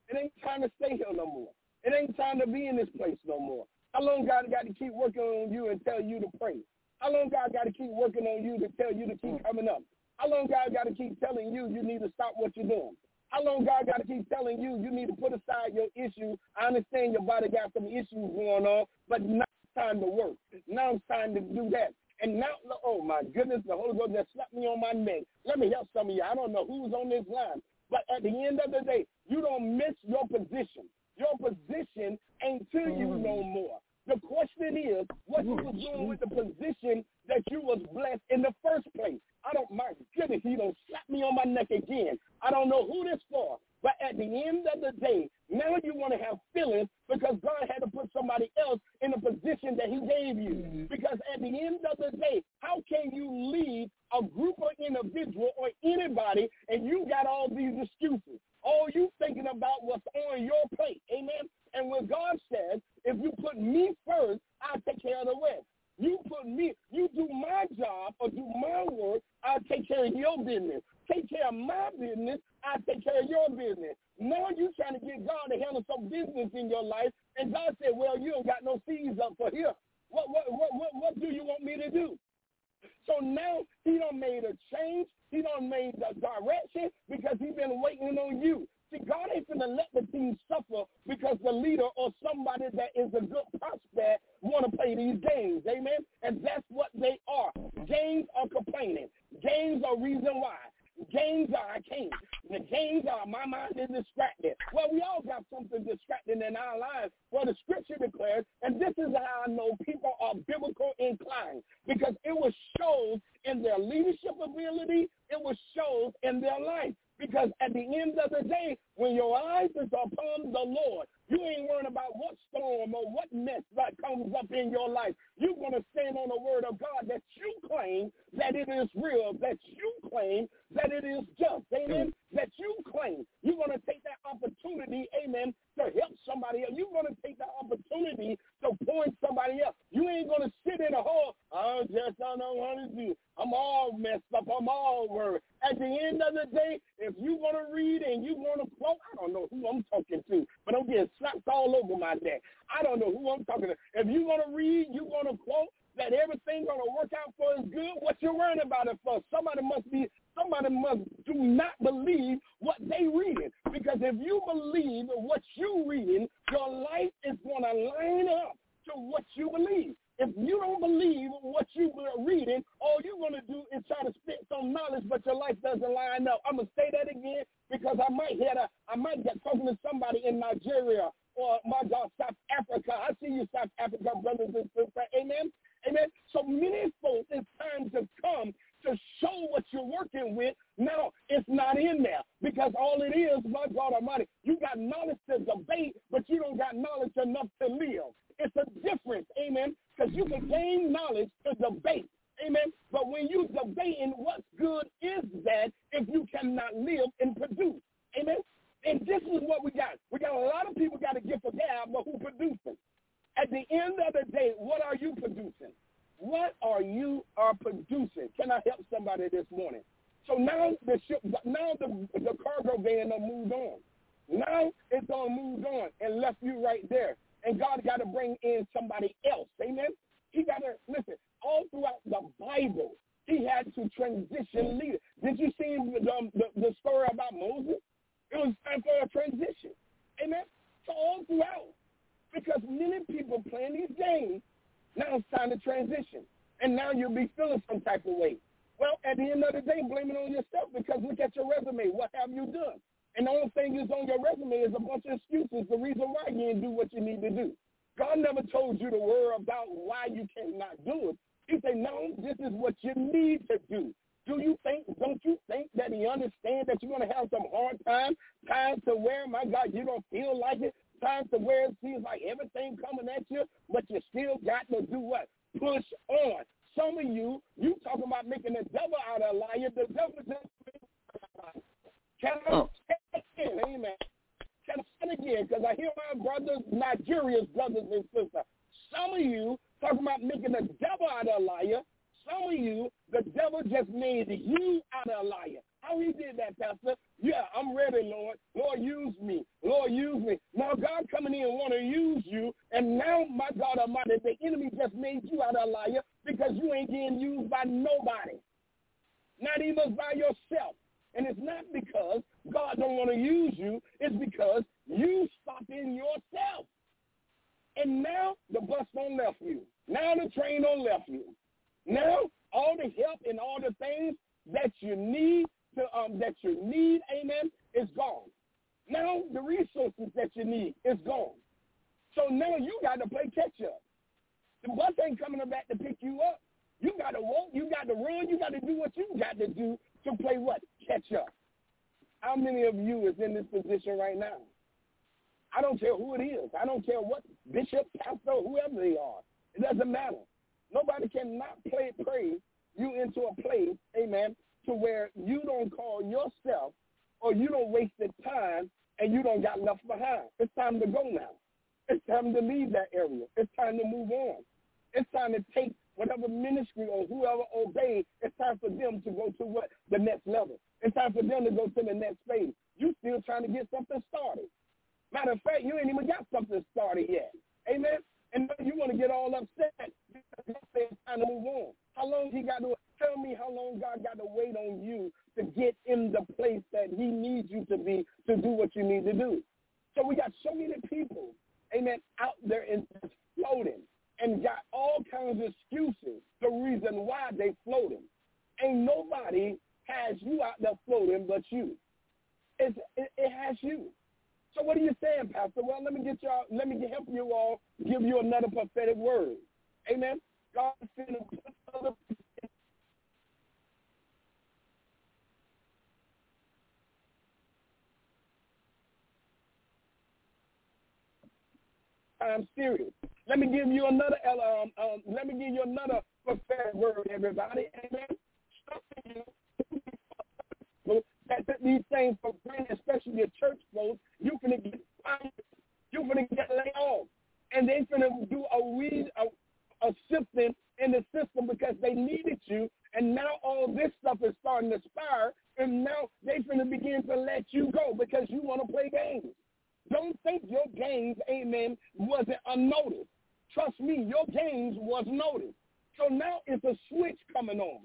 It ain't time to stay here no more. It ain't time to be in this place no more. How long God got to keep working on you and tell you to pray? How long God got to keep working on you to tell you to keep coming up? How long God got to keep telling you you need to stop what you're doing? How long God got to keep telling you you need to put aside your issue? I understand your body got some issues going on, but now it's time to work. Now it's time to do that. And now, oh my goodness, the Holy Ghost just slapped me on my neck. Let me help some of you. I don't know who's on this line, but at the end of the day, you don't miss your position. Your position ain't to you no more. The question is, what you was doing with the position that you was blessed in the first place. I don't, my goodness, he don't slap me on my neck again. I don't know who this for, but at the end of the day, now you want to have feelings because God had to put somebody else in the position that he gave you. Because at the end of the day, how can you leave a group or individual or anybody and you got all these excuses? All you thinking about what's on your plate, amen? And when God says, if you put me first, I'll take care of the rest. You put me, you do my job or do my work, I'll take care of your business. Take care of my business, I'll take care of your business. Now you're trying to get God to handle some business in your life, and God said, well, you don't got no seeds up for here. What, what, what, what, what do you want me to do? So now he done made a change. He done made the direction because he's been waiting on you. See, God ain't going to let the team suffer because the leader or somebody that is a good prospect want to play these games, amen? And that's what they are. Games are complaining. Games are reason why. Games are I can't. The games are my mind is distracted. Well, we all got something distracting in our lives. Well, the scripture declares, and this is how I know people are biblical inclined, because it was shown in their leadership ability. It was shown in their life. Because at the end of the day, when your eyes is upon the Lord, you ain't worrying about what storm or what mess that comes up in your life. You're going to stand on the word of God that you claim that it is real, that you claim that it is just, amen, that you claim. You're going to take that opportunity, amen, to help somebody else. You're going to take that opportunity to point somebody else. You ain't going to sit in a hole, I just don't know what to do. I'm all messed up. I'm all worried. At the end of the day, if you want to read and you want to quote, I don't know who I'm talking to, but I'm getting slapped all over my neck. I don't know who I'm talking to. If you want to read, you want to quote that everything going to work out for is good, what you worrying about it for? Somebody must be, somebody must do not believe what they reading. Because if you believe what you reading, your life is going to line up to what you believe. If you don't believe what you are reading, all you're going to do is try to spit some knowledge, but your life doesn't line up. I'm going to say that again because I might hear a, I might get talking to somebody in Nigeria or, my God, South Africa. I see you, South Africa, brothers and sisters. Amen? Amen? So many folks, it's time to come to show what you're working with. Now, it's not in there because all it is, my God Almighty, you got knowledge to debate, but you don't got knowledge enough to live. It's a difference, amen, because you can gain knowledge to debate, amen, but when you debating what's good is that if you cannot live and produce, amen, and this is what we got. We got a lot of people got a gift of gab, but who producing? At the end of the day, what are you producing? What are you are producing? Can I help somebody this morning? So now the ship, now the, the cargo van done moved on. Now it's done moved on and left you right there. And God got to bring in somebody else. Amen? He got to, listen, all throughout the Bible, he had to transition leaders. Did you see the, the, the story about Moses? It was time for a transition. Amen? So all throughout, because many people playing these games, now it's time to transition. And now you'll be feeling some type of way. Well, at the end of the day, blame it on yourself because look at your resume. What have you done? And the only thing is on your resume is a bunch of excuses, the reason why you didn't do what you need to do. God never told you to worry about why you cannot do it. He said, no, this is what you need to do. Do you think, don't you think that he understands that you're going to have some hard time, times to where, my God, you don't feel like it, times to where it seems like everything coming at you, but you still got to do what? Push on. Some of you, you talking about making the devil out of a liar, the devil just Can I oh. say again? Amen. Can I say again? Because I hear my brothers, Nigeria's brothers and sisters. Some of you talking about making the devil out of a liar. Some of you, the devil just made you out of a liar. How he did that, Pastor? Yeah, I'm ready, Lord. Lord, use me. Lord, use me. Now God coming in and want to use you, and now, my God Almighty, the enemy just made you out a liar because you ain't getting used by nobody, not even by yourself. And it's not because God don't want to use you. It's because you stop in yourself. And now the bus don't left you. Now the train don't left you. Now all the help and all the things that you need to um that you need, amen, is gone. Now the resources that you need is gone. So now you got to play catch up. The bus ain't coming back to pick you up. You got to walk. You got to run. You got to do what you got to do to play what? Catch up. How many of you is in this position right now? I don't care who it is. I don't care what bishop, pastor, whoever they are. It doesn't matter. Nobody cannot play praise you into a place, amen, to where you don't call yourself or you don't waste the time and you don't got left behind. It's time to go now. It's time to leave that area. It's time to move on. It's time to take whatever ministry or whoever obeys. It's time for them to go to what? The next level. It's time for them to go to the next phase. You still trying to get something started. Matter of fact, you ain't even got something started yet. Amen? And you want to get all upset because God said it's time to move on. How long he got to, tell me how long God got to wait on you to get in the place that he needs you to be to do what you need to do. So we got so many people, amen, out there and just floating and got all kinds of excuses, the reason why they floating. Ain't nobody has you out there floating but you. It's, it, it has you. So what are you saying, Pastor? Well, let me get y'all, let me help you all, give you another prophetic word. Amen? God is going to put other people. I'm serious. Let me give you another, um, um, let me give you another prophetic word, everybody. Amen? That these things for granted, especially your church folks, you're going to get fired. You're going to get laid off. And they're going to do a, read, a, a sifting in the system because they needed you. And now all this stuff is starting to spire. And now they're going to begin to let you go because you want to play games. Don't think your games, amen, wasn't unnoticed. Trust me, your games was noticed. So now it's a switch coming on.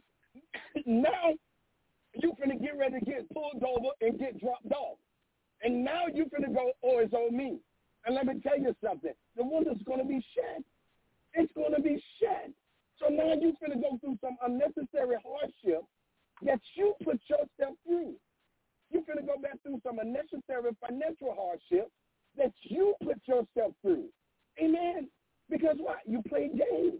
Now, you're going to get ready to get pulled over and get dropped off. And now you're going to go, oh, it's on me. And let me tell you something. The window's going to be shut. It's going to be shut. So now you're going to go through some unnecessary hardship that you put yourself through. You're going to go back through some unnecessary financial hardship that you put yourself through. Amen? Because what? You played games.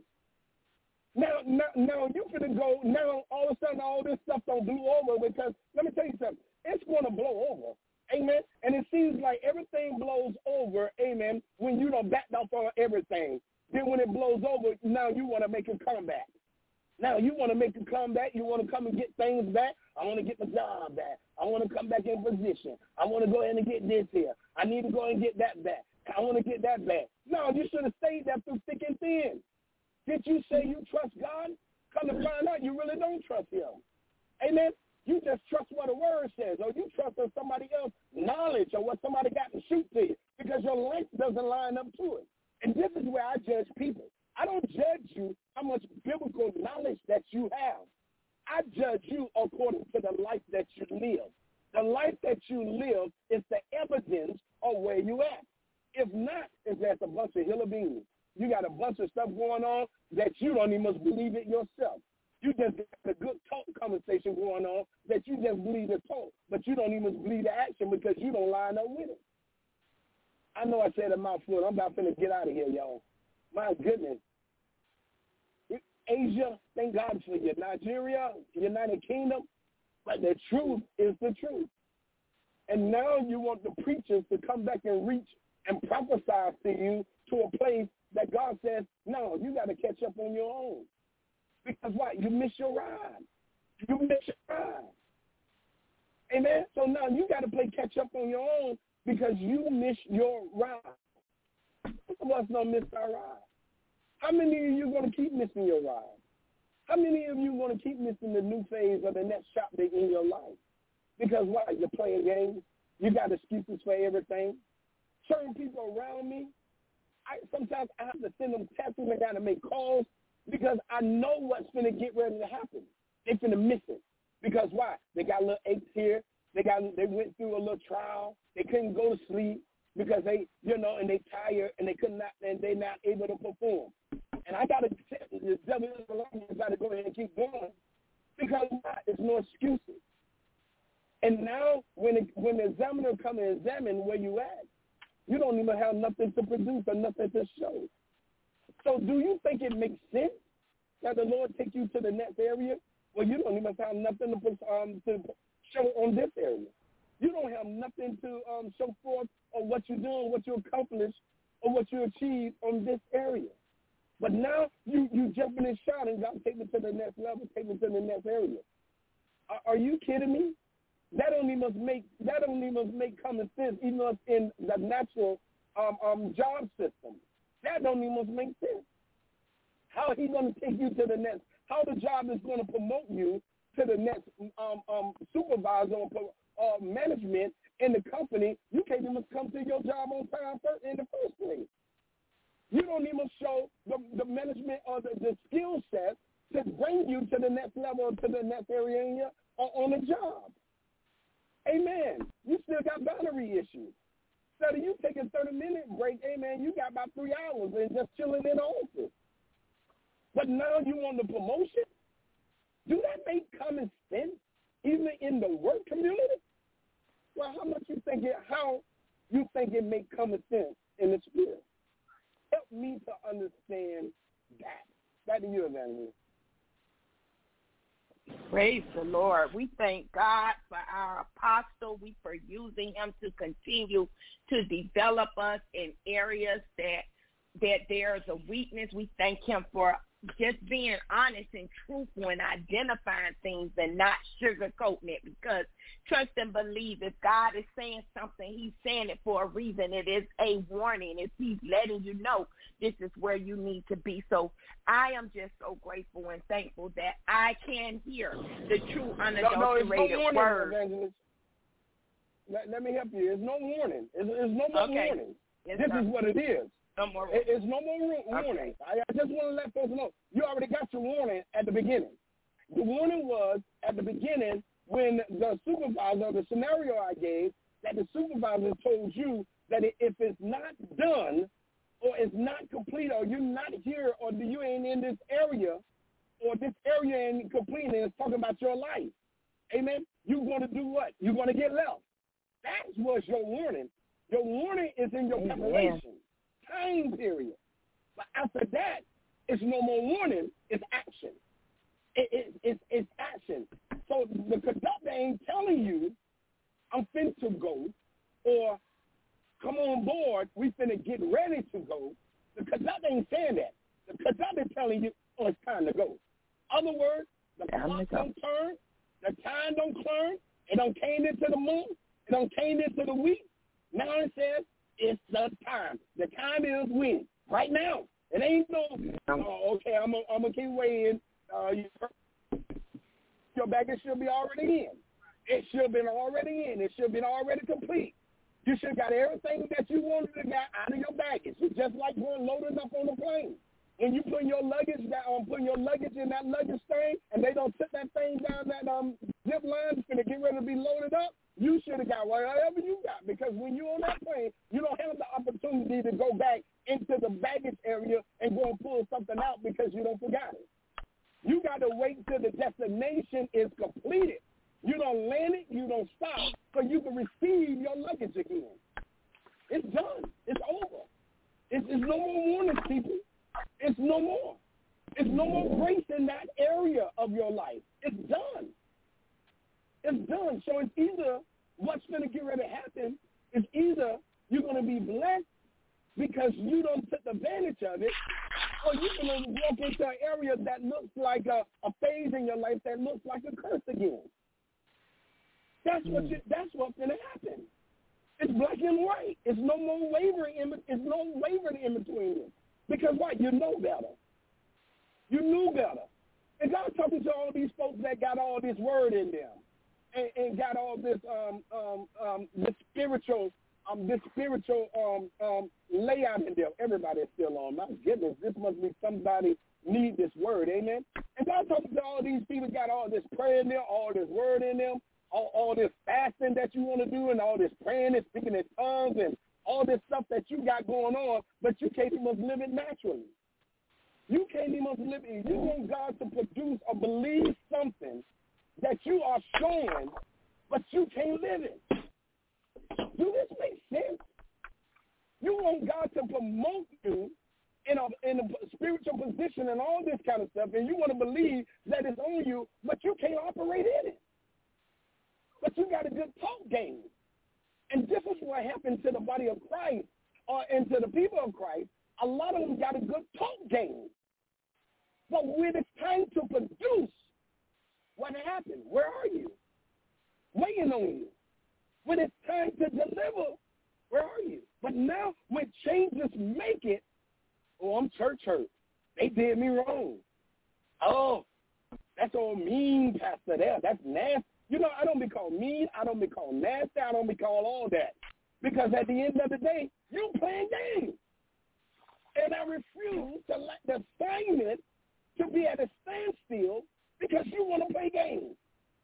Now, now, now you're going to go, now all of a sudden all this stuff don't blow over because, let me tell you something, it's going to blow over, amen? And it seems like everything blows over, amen, when you don't back off on everything. Then when it blows over, now you want to make a comeback. Now you want to make a comeback, you want to come and get things back. I want to get my job back. I want to come back in position. I want to go ahead and get this here. I need to go and get that back. I want to get that back. No, you should have stayed there through thick and thin. Did you say you trust God? Come to find out you really don't trust him. Amen? You just trust what the word says, or you trust in somebody else's knowledge or what somebody got to shoot to you because your life doesn't line up to it. And this is where I judge people. I don't judge you how much biblical knowledge that you have. I judge you according to the life that you live. The life that you live is the evidence of where you at. If not, it's just a bunch of hill of beans. You got a bunch of stuff going on that you don't even believe it yourself. You just got a good talk conversation going on that you just believe the talk, but you don't even believe the action because you don't line up with it. I know I said a mouthful. I'm about to get out of here, y'all. My goodness. Asia, thank God for you. Nigeria, United Kingdom, but the truth is the truth. And now you want the preachers to come back and reach and prophesy to you to a place that God says, no, you got to catch up on your own. Because what? You miss your ride. You miss your ride. Amen? So now you got to play catch up on your own because you miss your ride. Some of us don't miss our ride. How many of you are going to keep missing your ride? How many of you are going to keep missing the new phase or the next chapter in your life? Because why? You're playing games. You got excuses for everything. Certain people around me, I, sometimes I have to send them texts and I got to make calls because I know what's going to get ready to happen. They're going to miss it. Because why? They got little aches here. They got they went through a little trial. They couldn't go to sleep because they, you know, and they tired and they could not, and they're not able to perform. And I got to, the devil is alone. You got to go ahead and keep going because why? There's no excuses. And now when it, when the examiner come and examine where you at, you don't even have nothing to produce or nothing to show. So do you think it makes sense that the Lord take you to the next area where you don't even have nothing to, um, to show on this area? You don't have nothing to um, show forth on what you're doing, what you accomplished, or what you achieved on this area. But now you, you jumping and shouting, God, take me to the next level, take me to the next area. Are, are you kidding me? That only must make that only must make common sense, even though it's in the natural um, um, job system. That only must make sense. How he going to take you to the next? How the job is going to promote you to the next um, um, supervisor or uh, management in the company? You can't even come to your job on time in the first place. You don't even show the, the management or the, the skill set to bring you to the next level or to the next area in your, or on the job. Amen. You still got boundary issues. Instead of you taking a thirty-minute break, amen, you got about three hours and just chilling in the office. But now you want the promotion? Do that make common sense, even in the work community? Well, how much you think it, how you think it make common sense in the spirit? Help me to understand that. That is you, Evangelist. Praise the Lord. We thank God for our apostle. We for using him to continue to develop us in areas that that there's a weakness. We thank him for just being honest and truthful and identifying things and not sugarcoating it, because trust and believe if God is saying something, he's saying it for a reason. It is a warning. If he's letting you know this is where you need to be. So I am just so grateful and thankful that I can hear the true unadulterated no, no, word. Let, let me help you. There's no warning. There's, there's no more okay. warning. Yes, this sir. is what it is. No more it, it's no more warning. Okay. I, I just want to let folks know. You already got your warning at the beginning. The warning was at the beginning when the supervisor, the scenario I gave, that the supervisor told you that if it's not done or it's not complete or you're not here or you ain't in this area or this area ain't complete and it's talking about your life, amen, you're going to do what? You're going to get left. That was your warning. Your warning is in your Amen. preparation time period. But after that, it's no more warning, it's action. It, it, it, it's action. So the conductor ain't telling you, I'm finna to go, or come on board, we finna get ready to go. The conductor ain't saying that. The conductor telling you, oh, it's time to go. Other words, the clock don't turn, the time don't turn, it don't came into the month, it don't came into the week. Now it says, it's the time. The time is when? Right now. It ain't no, oh, okay, I'm going I'm to keep waiting. Uh, your baggage should be already in. It should have been already in. It should have been already complete. You should have got everything that you wanted to get out of your baggage. It's just like going loading up on a plane. When you put your luggage down, um, putting your luggage in that luggage thing, and they don't set that thing down that um zip line to get ready to be loaded up, you should have got whatever you got, because when you're on that plane, you don't have the opportunity to go back into the baggage area and go and pull something out because you don't forgot it. You got to wait till the destination is completed. You don't land it, you don't stop, so you can receive your luggage again. It's done. It's over. It's, it's no more warnings, people. It's no more. It's no more grace in that area of your life. It's done. It's done. So it's either what's going to get ready to happen is either you're going to be blessed because you don't take advantage of it, or you're going to walk into an area that looks like a, a phase in your life that looks like a curse again. That's what you, that's what's going to happen. It's black and white. It's no more wavering in, it's no wavering in between them. Because what? You know better. You knew better. And God's talking to all these folks that got all this word in them. and, and got all this um um um this spiritual um this spiritual um um layout in there. Everybody is still on. My goodness, this must be somebody need this word, amen. And God talking to all these people, got all this prayer in there, all this word in them, all, all this fasting that you want to do, and all this praying and speaking in tongues and all this stuff that you got going on, but you can't even live it naturally. You can't even live it. You want God to produce or believe something that you are showing, but you can't live it. Do this make sense? You want God to promote you in a, in a spiritual position and all this kind of stuff, and you want to believe that it's on you, but you can't operate in it. But you got a good talk game. And this is what happened to the body of Christ, or and to the people of Christ. A lot of them got a good talk game. But when it's time to produce, what happened? Where are you? Waiting on you. When it's time to deliver, where are you? But now when changes make it, oh, I'm church hurt. They did me wrong. Oh, that's all mean pastor there. That's nasty. You know, I don't be called mean. I don't be called nasty. I don't be called all that. Because at the end of the day, you playing games. And I refuse to let the assignment to be at a standstill because you want to play games.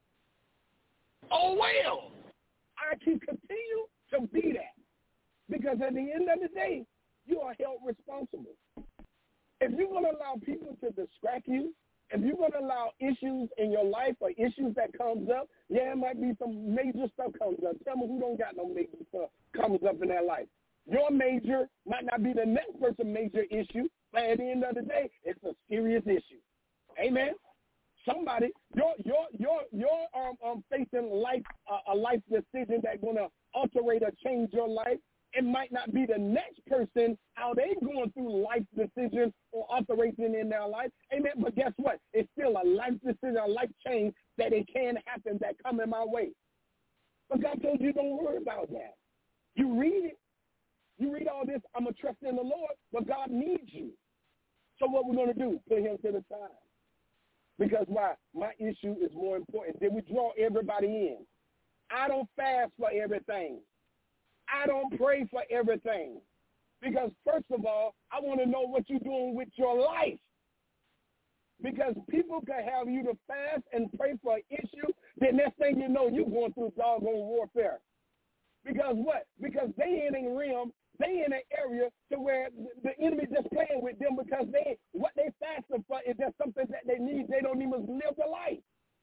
Oh, well, I can continue to be that. Because at the end of the day, you are held responsible. If you're going to allow people to distract you, if you're going to allow issues in your life or issues that comes up, yeah, it might be some major stuff comes up. Tell me who don't got no major stuff comes up in their life. Your major might not be the next person's major issue, but at the end of the day, it's a serious issue. Amen. Somebody, you're you're you're you're um, um facing life uh, a life decision that's going to alterate or change your life. It might not be the next person how they going through life decisions or operating in their life. Amen. But guess what? It's still a life decision, a life change that it can happen that come in my way. But God told you don't worry about that. You read it. You read all this, I'm going to trust in the Lord, but God needs you. So what we're going to do, put him to the side. Because why? My issue is more important. Then we draw everybody in. I don't fast for everything. I don't pray for everything. Because first of all, I want to know what you're doing with your life. Because people can have you to fast and pray for an issue, then next thing you know, you're going through doggone warfare. Because what? Because they in a realm, they in an area to where the enemy just playing with them because they what they fasting for is just something that they need. They don't even live the life.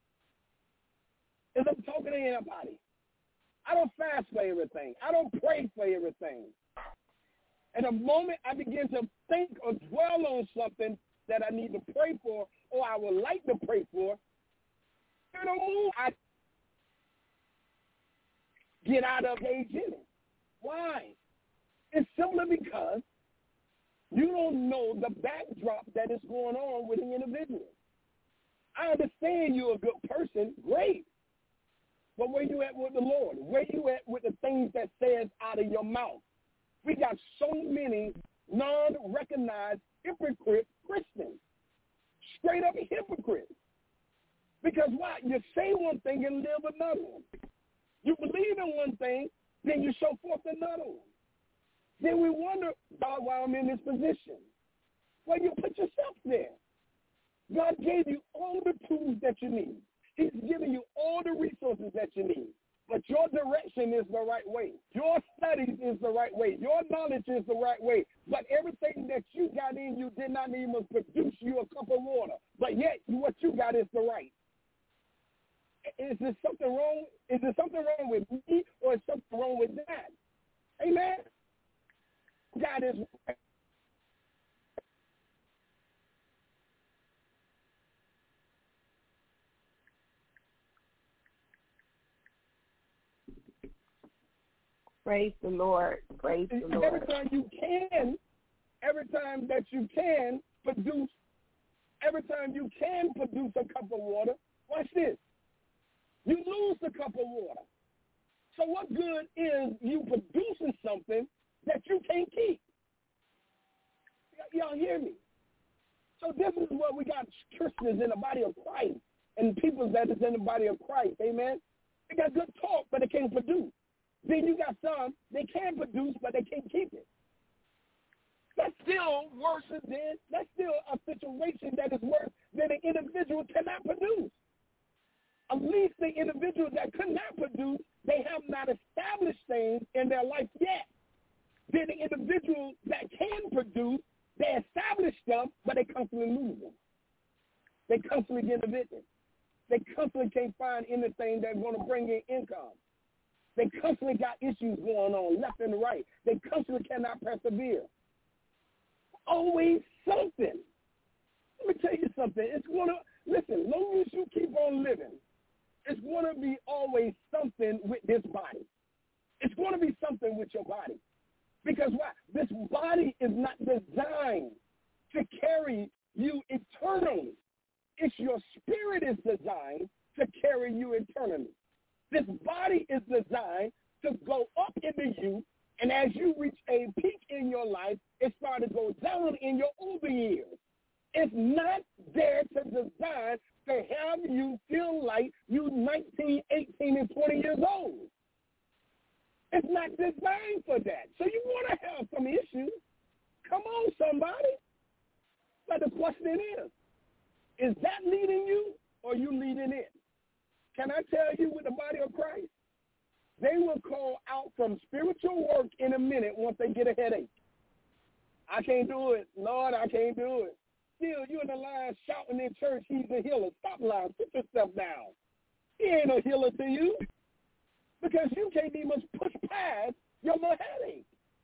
Is I'm talking to anybody? I don't fast for everything. I don't pray for everything. And the moment I begin to think or dwell on something that I need to pray for or I would like to pray for, you know, I get out of age in it. Why? It's simply because you don't know the backdrop that is going on with the individual. I understand you're a good person, great. But where you at with the Lord? Where you at with the things that says out of your mouth? We got so many non-recognized hypocrite Christians, straight up hypocrites. Because why? You say one thing and live another one. You believe in one thing, then you show forth another one. Then we wonder, God, why I'm in this position. Well, you put yourself there. God gave you all the tools that you need. He's giving you all the resources that you need. But your direction is the right way. Your studies is the right way. Your knowledge is the right way. But everything that you got in you did not even produce you a cup of water. But yet what you got is the right. Is there something wrong? Is there something wrong with me or is something wrong with that? Amen? God is right. Praise the Lord. Praise the Lord. Every time you can, every time that you can produce, every time you can produce a cup of water, watch this. You lose the cup of water. So what good is you producing something that you can't keep? Y- y'all hear me? So this is what we got Christians in the body of Christ and people that is in the body of Christ, amen? They got good talk, but they can't produce. Then you got some, they can produce, but they can't keep it. That's still worse than, that's still a situation that is worse than an individual cannot produce. At least the individuals that could not produce, they have not established things in their life yet. Then the individuals that can produce, they establish them, but they constantly lose them. They constantly get evicted. They constantly can't find anything that's going to bring in income. They constantly got issues going on left and right. They constantly cannot persevere. Always something. Let me tell you something. It's going to, listen, long as you keep on living, it's going to be always something with this body. It's going to be something with your body. Because why? This body is not designed to carry you eternally. It's your spirit is designed to carry you eternally. This body is designed to go up into you, and as you reach a peak in your life, it starts to go down in your older years. It's not there to design to have you feel like you nineteen, eighteen, and twenty years old. It's not designed for that. So you want to have some issues. Come on, somebody. But the question is, is that leading you or you leading it? Can I tell you with the body of Christ? They will call out from spiritual work in a minute once they get a headache. I can't do it. Lord, I can't do it. Still, you in the line shouting in church, he's a healer. Stop lying. Put yourself down. He ain't no healer to you because you can't even push past your little headache.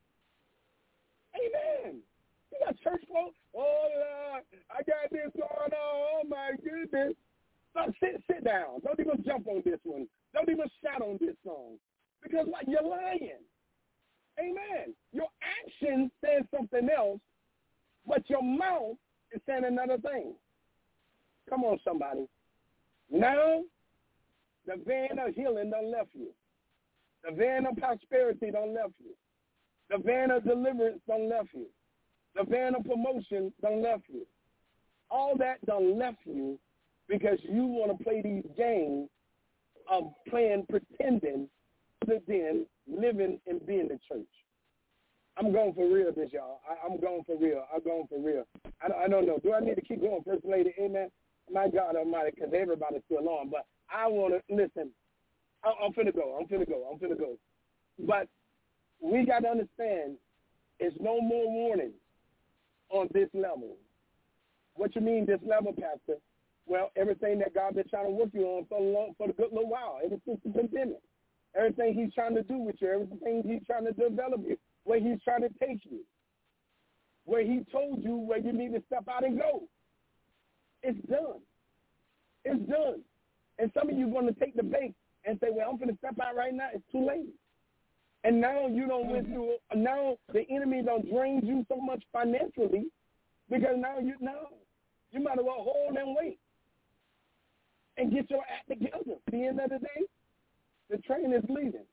Amen. You got church folks, oh, Lord, I got this going on. Oh, my goodness. So sit, sit down. Don't even jump on this one. Don't even shout on this song because like you're lying. Amen. Your action says something else, but your mouth is saying another thing. Come on, somebody. Now, the van of healing done left you. The van of prosperity done left you. The van of deliverance done left you. The van of promotion done left you. All that done left you because you want to play these games of playing, pretending, other than living and being the church. I'm going for real this, y'all. I, I'm going for real. I'm going for real. I, I don't know. Do I need to keep going, First Lady? Amen. My God Almighty, because everybody's still on. But I want to, listen, I, I'm finna go. I'm finna go. I'm finna go. But we got to understand it's no more warning on this level. What you mean this level, Pastor? Well, everything that God been trying to work you on for a long, for a good little while, ever since the pandemic. Everything he's trying to do with you, everything he's trying to develop you, where he's trying to take you, where he told you where you need to step out and go. It's done. It's done. And some of you are going to take the bait and say, well, I'm going to step out right now. It's too late. And now you don't went through, now the enemy don't drain you so much financially because now you know you might as well hold and wait and get your act together. At the end of the day, the train is leaving.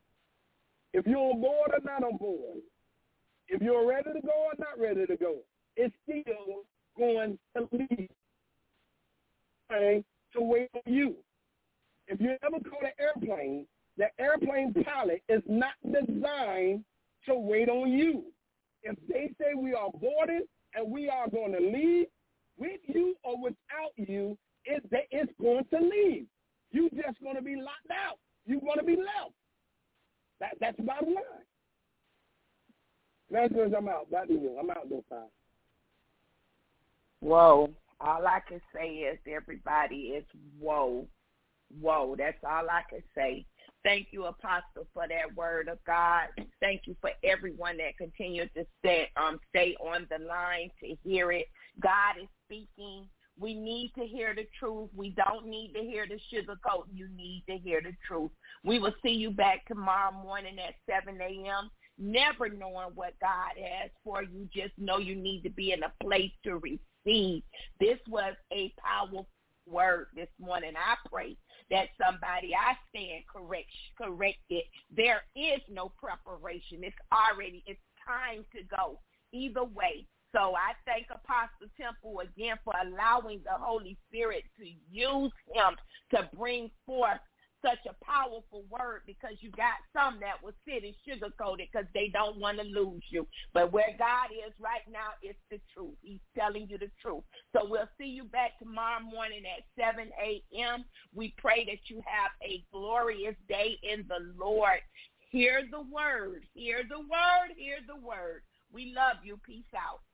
If you're on board or not on board, if you're ready to go or not ready to go, it's still going to leave okay, to wait on you. If you ever caught an airplane, the airplane pilot is not designed to wait on you. If they say we are boarded and we are going to leave, with you or without you, it, it's going to leave. You're just going to be locked out. You're going to be left. That, that's the bottom line. That's because I'm out. Back to you. I'm out this time. Whoa. All I can say is, everybody, is whoa. Whoa. That's all I can say. Thank you, Apostle, for that word of God. Thank you for everyone that continues to stay, um, stay on the line to hear it. God is speaking. We need to hear the truth. We don't need to hear the sugarcoat. You need to hear the truth. We will see you back tomorrow morning at seven a.m., never knowing what God has for you. Just know you need to be in a place to receive. This was a powerful word this morning. I pray that somebody, I stand correct, corrected. There is no preparation. It's already, it's time to go. Either way. So I thank Apostle Temple again for allowing the Holy Spirit to use him to bring forth such a powerful word because you got some that will sit and sugarcoat it because they don't want to lose you. But where God is right now, it's the truth. He's telling you the truth. So we'll see you back tomorrow morning at seven a.m. We pray that you have a glorious day in the Lord. Hear the word. Hear the word. Hear the word. We love you. Peace out.